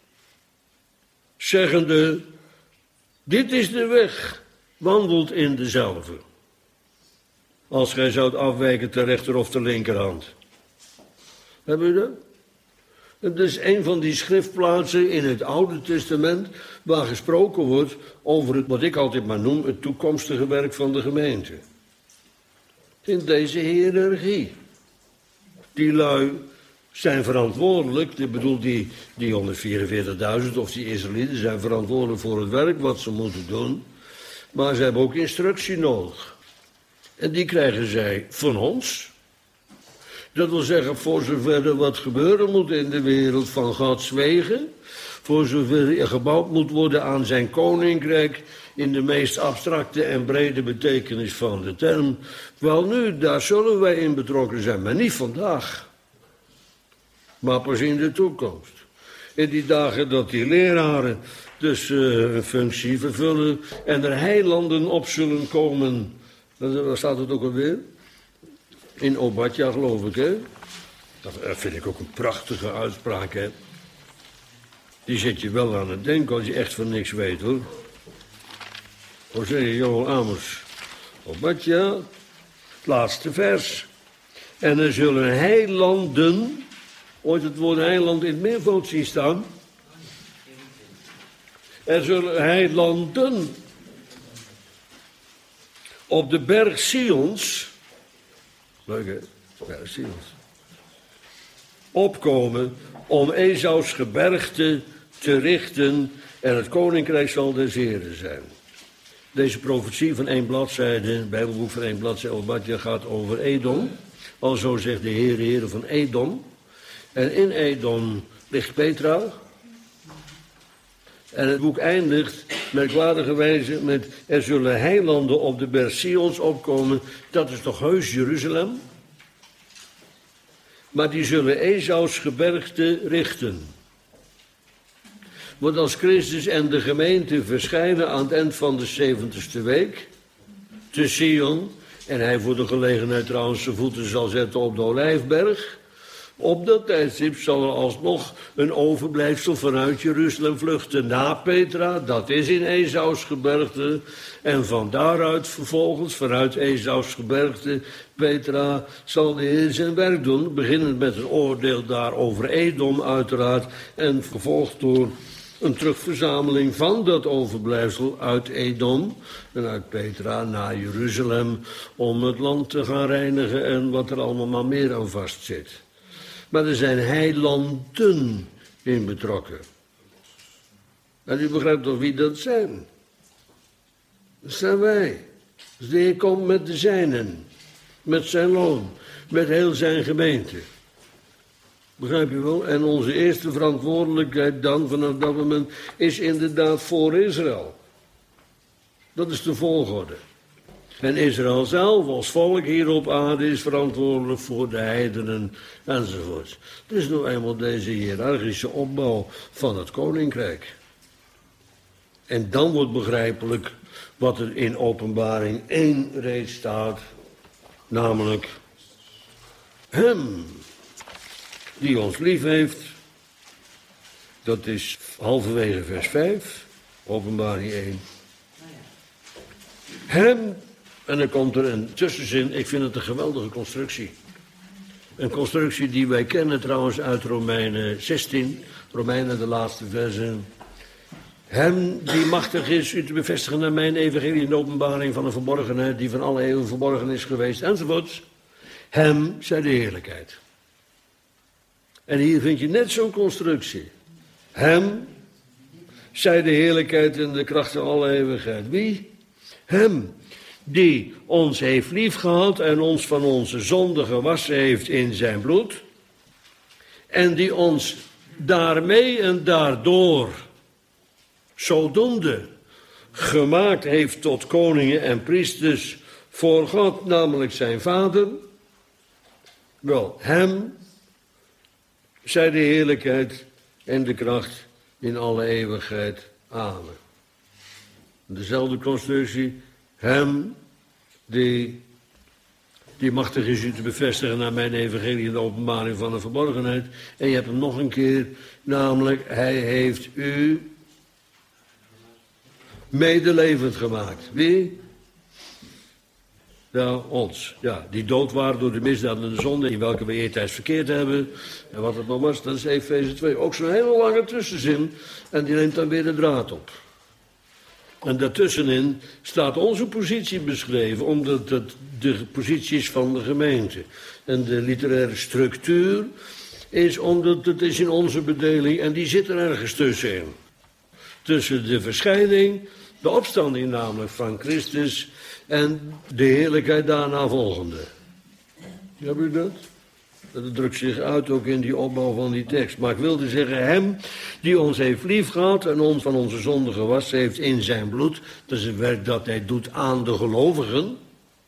Speaker 1: zeggende, dit is de weg, wandelt in dezelfde. Als gij zoudt afwijken ter rechter of ter linkerhand. Hebben u dat? Het is een van die schriftplaatsen in het Oude Testament waar gesproken wordt over het, wat ik altijd maar noem, het toekomstige werk van de gemeente. In deze hiërarchie. Die lui zijn verantwoordelijk, ik bedoel die, die honderdvierenveertigduizend of die Israëlieten zijn verantwoordelijk voor het werk wat ze moeten doen. Maar ze hebben ook instructie nodig. En die krijgen zij van ons. Dat wil zeggen, voor zover er wat gebeuren moet in de wereld van Gods wegen, voor zover er gebouwd moet worden aan zijn koninkrijk, in de meest abstracte en brede betekenis van de term. Wel nu, daar zullen wij in betrokken zijn, maar niet vandaag. Maar pas in de toekomst. In die dagen dat die leraren dus uh, een functie vervullen en er heilanden op zullen komen. Waar staat het ook alweer? In Obadja, geloof ik, hè? Dat vind ik ook een prachtige uitspraak, hè? Die zet je wel aan het denken als je echt van niks weet, hoor. Hosea Joel Amos. Obadja, het laatste vers. En er zullen heilanden, ooit het woord heiland in het meervoud zien staan. Er zullen heilanden op de berg Sions, leuk hè, berg Sions, opkomen om Esaus gebergte te richten en het koninkrijk zal des Heren zijn. Deze profetie van één bladzijde, het Bijbelboek van één bladzijde, Obadja, gaat over Edom. Alzo zegt de Heer, Heer van Edom. En in Edom ligt Petra. En het boek eindigt merkwaardigerwijze met, er zullen heilanden op de berg Sions opkomen. Dat is toch heus Jeruzalem? Maar die zullen Esaus gebergte richten. Want als Christus en de gemeente verschijnen aan het eind van de zeventigste week te Sion, en hij voor de gelegenheid trouwens zijn voeten zal zetten op de Olijfberg, op dat tijdstip zal er alsnog een overblijfsel vanuit Jeruzalem vluchten naar Petra, dat is in Esaus gebergte, en van daaruit vervolgens, vanuit Esaus gebergte, Petra, zal de Heer zijn werk doen, beginnend met een oordeel daar over Edom uiteraard, en vervolgd door een terugverzameling van dat overblijfsel uit Edom en uit Petra naar Jeruzalem, om het land te gaan reinigen en wat er allemaal maar meer aan vastzit. Maar er zijn heilanden in betrokken. En u begrijpt toch wie dat zijn? Dat zijn wij. Dus de Heer komt met de zijnen, met zijn loon, met heel zijn gemeente. Begrijp je wel? En onze eerste verantwoordelijkheid dan, vanaf dat moment, is inderdaad voor Israël. Dat is de volgorde. En Israël zelf als volk hier op aarde is verantwoordelijk voor de heidenen enzovoort. Het is nou eenmaal deze hiërarchische opbouw van het koninkrijk. En dan wordt begrijpelijk wat er in Openbaring één reeds staat, namelijk hem die ons lief heeft. Dat is halverwege vers vijf, Openbaring één. Hem, en dan komt er een tussenzin, ik vind het een geweldige constructie. Een constructie die wij kennen trouwens uit Romeinen zestien, Romeinen de laatste versen. Hem die machtig is u te bevestigen naar mijn evangelie in de openbaring van een verborgenheid die van alle eeuwen verborgen is geweest, enzovoorts. Hem zij de heerlijkheid. En hier vind je net zo'n constructie. Hem zij de heerlijkheid en de kracht van alle eeuwigheid. Wie? Hem die ons heeft liefgehad en ons van onze zonde gewassen heeft in zijn bloed. En die ons daarmee en daardoor, zodoende, gemaakt heeft tot koningen en priesters voor God, namelijk zijn Vader. Wel, hem zij de heerlijkheid en de kracht in alle eeuwigheid. Amen. Dezelfde constructie. Hem die, die machtig is u te bevestigen naar mijn evangelie in de openbaring van de verborgenheid. En je hebt hem nog een keer, namelijk hij heeft u medelevend gemaakt. Wie? Ja, ons. Ja, die dood waren door de misdaad en de zonde in welke we eertijds verkeerd hebben. En wat het nog was, dat is Efeze twee. Ook zo'n hele lange tussenzin. En die neemt dan weer de draad op. En daartussenin staat onze positie beschreven, omdat het de positie is van de gemeente. En de literaire structuur is omdat het is in onze bedeling, en die zit er ergens tussenin. Tussen de verschijning, de opstanding namelijk van Christus en de heerlijkheid daarna volgende. Heb u dat? Dat drukt zich uit ook in die opbouw van die tekst. Maar ik wilde zeggen, hem die ons heeft liefgehad en ons van onze zonde gewassen heeft in zijn bloed. Dat is het werk dat hij doet aan de gelovigen.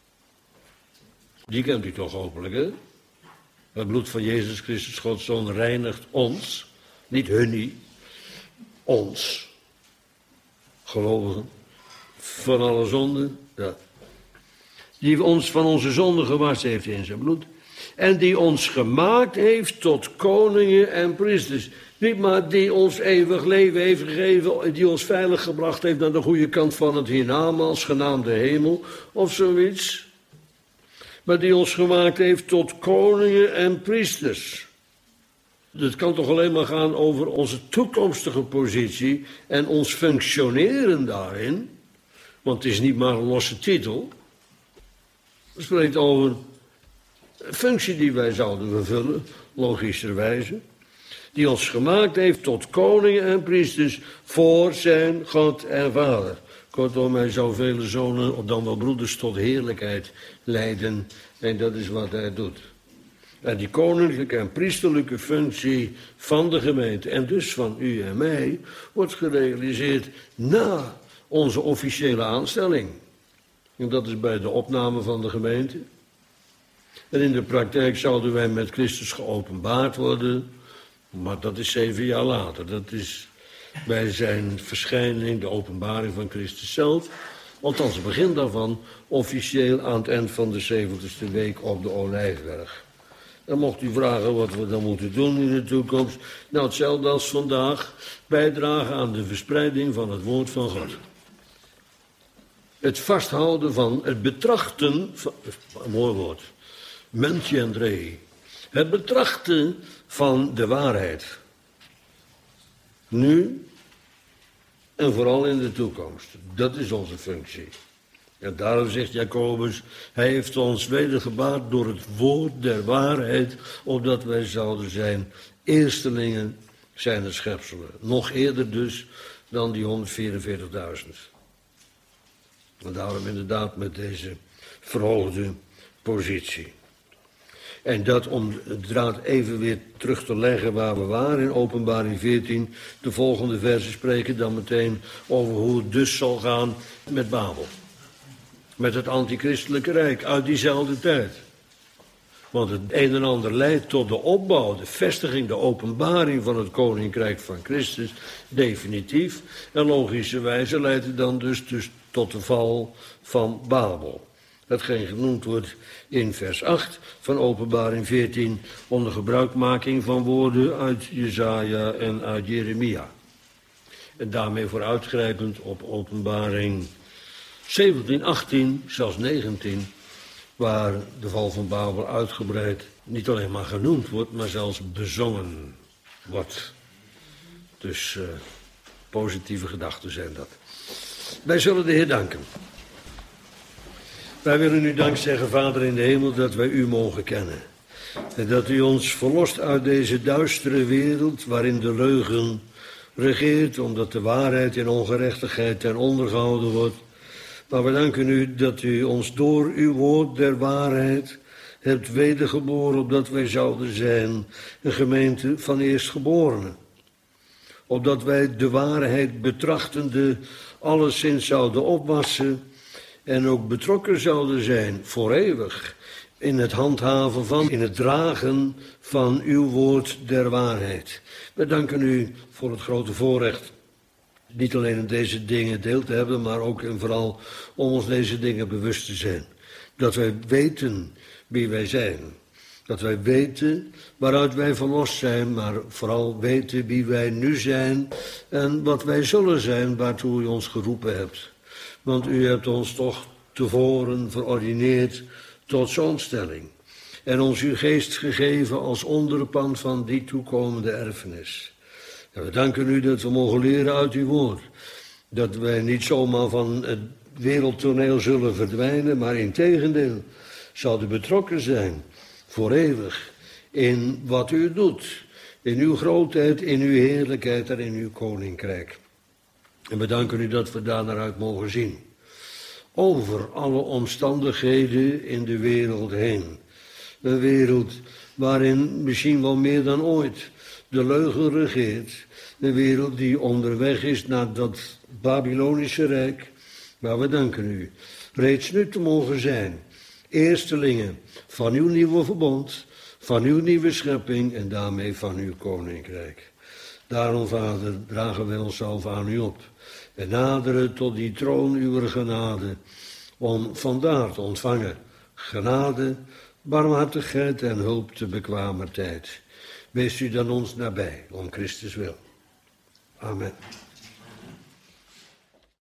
Speaker 1: Die kent u toch hopelijk, hè? Het bloed van Jezus Christus, Gods Zoon, reinigt ons. Niet hun niet. Ons. Gelovigen. Van alle zonden. Ja. Die ons van onze zonde gewassen heeft in zijn bloed. En die ons gemaakt heeft tot koningen en priesters. Niet maar die ons eeuwig leven heeft gegeven, die ons veilig gebracht heeft naar de goede kant van het hiernamaals, genaamd de hemel, of zoiets. Maar die ons gemaakt heeft tot koningen en priesters. Het kan toch alleen maar gaan over onze toekomstige positie en ons functioneren daarin. Want het is niet maar een losse titel. Het spreekt over een functie die wij zouden vervullen, logischerwijze. Die ons gemaakt heeft tot koningen en priesters voor zijn God en Vader. Kortom, hij zou vele zonen, of dan wel broeders, tot heerlijkheid leiden. En dat is wat hij doet. En die koninklijke en priesterlijke functie van de gemeente, en dus van u en mij, wordt gerealiseerd na onze officiële aanstelling. En dat is bij de opname van de gemeente. En in de praktijk zouden wij met Christus geopenbaard worden. Maar dat is zeven jaar later. Dat is bij zijn verschijning, de openbaring van Christus zelf. Althans, het begin daarvan, officieel aan het eind van de zeventigste week op de Olijfberg. Dan mocht u vragen wat we dan moeten doen in de toekomst. Nou, hetzelfde als vandaag, bijdragen aan de verspreiding van het woord van God. Het vasthouden van, het betrachten, van, een mooi woord, mentiendrei. Het betrachten van de waarheid. Nu en vooral in de toekomst. Dat is onze functie. En daarom zegt Jacobus, hij heeft ons wedergebaard door het woord der waarheid, opdat wij zouden zijn eerstelingen zijn de schepselen. Nog eerder dus dan die honderdvierenveertigduizend. En daarom inderdaad met deze verhoogde positie. En dat om het draad even weer terug te leggen waar we waren in Openbaring veertien. De volgende versen spreken dan meteen over hoe het dus zal gaan met Babel. Met het antichristelijke rijk uit diezelfde tijd. Want het een en ander leidt tot de opbouw, de vestiging, de openbaring van het koninkrijk van Christus, definitief. En logischerwijze leidt het dan dus, dus tot de val van Babel. Hetgeen genoemd wordt in vers acht van Openbaring veertien, onder gebruikmaking van woorden uit Jesaja en uit Jeremia. En daarmee vooruitgrijpend op Openbaring zeventien, achttien, zelfs negentien, waar de val van Babel uitgebreid niet alleen maar genoemd wordt, maar zelfs bezongen wordt. Dus uh, positieve gedachten zijn dat. Wij zullen de Heer danken. Wij willen u dank zeggen, Vader in de hemel, dat wij u mogen kennen. En dat u ons verlost uit deze duistere wereld waarin de leugen regeert, omdat de waarheid en ongerechtigheid ten onder gehouden wordt. Maar we danken u dat u ons door uw woord der waarheid hebt wedergeboren, opdat wij zouden zijn een gemeente van eerstgeborenen. Opdat wij de waarheid betrachtende alleszins zouden opwassen en ook betrokken zouden zijn voor eeuwig in het handhaven van, in het dragen van uw woord der waarheid. We danken u voor het grote voorrecht, niet alleen in deze dingen deel te hebben, maar ook en vooral om ons deze dingen bewust te zijn. Dat wij weten wie wij zijn. Dat wij weten waaruit wij verlost zijn, maar vooral weten wie wij nu zijn en wat wij zullen zijn waartoe u ons geroepen hebt. Want u hebt ons toch tevoren verordineerd tot zo'n stelling. En ons uw geest gegeven als onderpand van die toekomende erfenis. En we danken u dat we mogen leren uit uw woord. Dat wij niet zomaar van het wereldtoneel zullen verdwijnen, maar integendeel zouden betrokken zijn voor eeuwig in wat u doet. In uw grootheid, in uw heerlijkheid en in uw koninkrijk. En we danken u dat we daar naar uit mogen zien. Over alle omstandigheden in de wereld heen. Een wereld waarin misschien wel meer dan ooit de leugen regeert. Een wereld die onderweg is naar dat Babylonische rijk. Maar we danken u reeds nu te mogen zijn. Eerstelingen van uw nieuwe verbond, van uw nieuwe schepping en daarmee van uw koninkrijk. Daarom, Vader, dragen wij onszelf aan u op. En naderen tot die troon uw genade, om vandaar te ontvangen genade, barmhartigheid en hulp te bekwamer tijd. Wees u dan ons nabij, om Christus wil. Amen.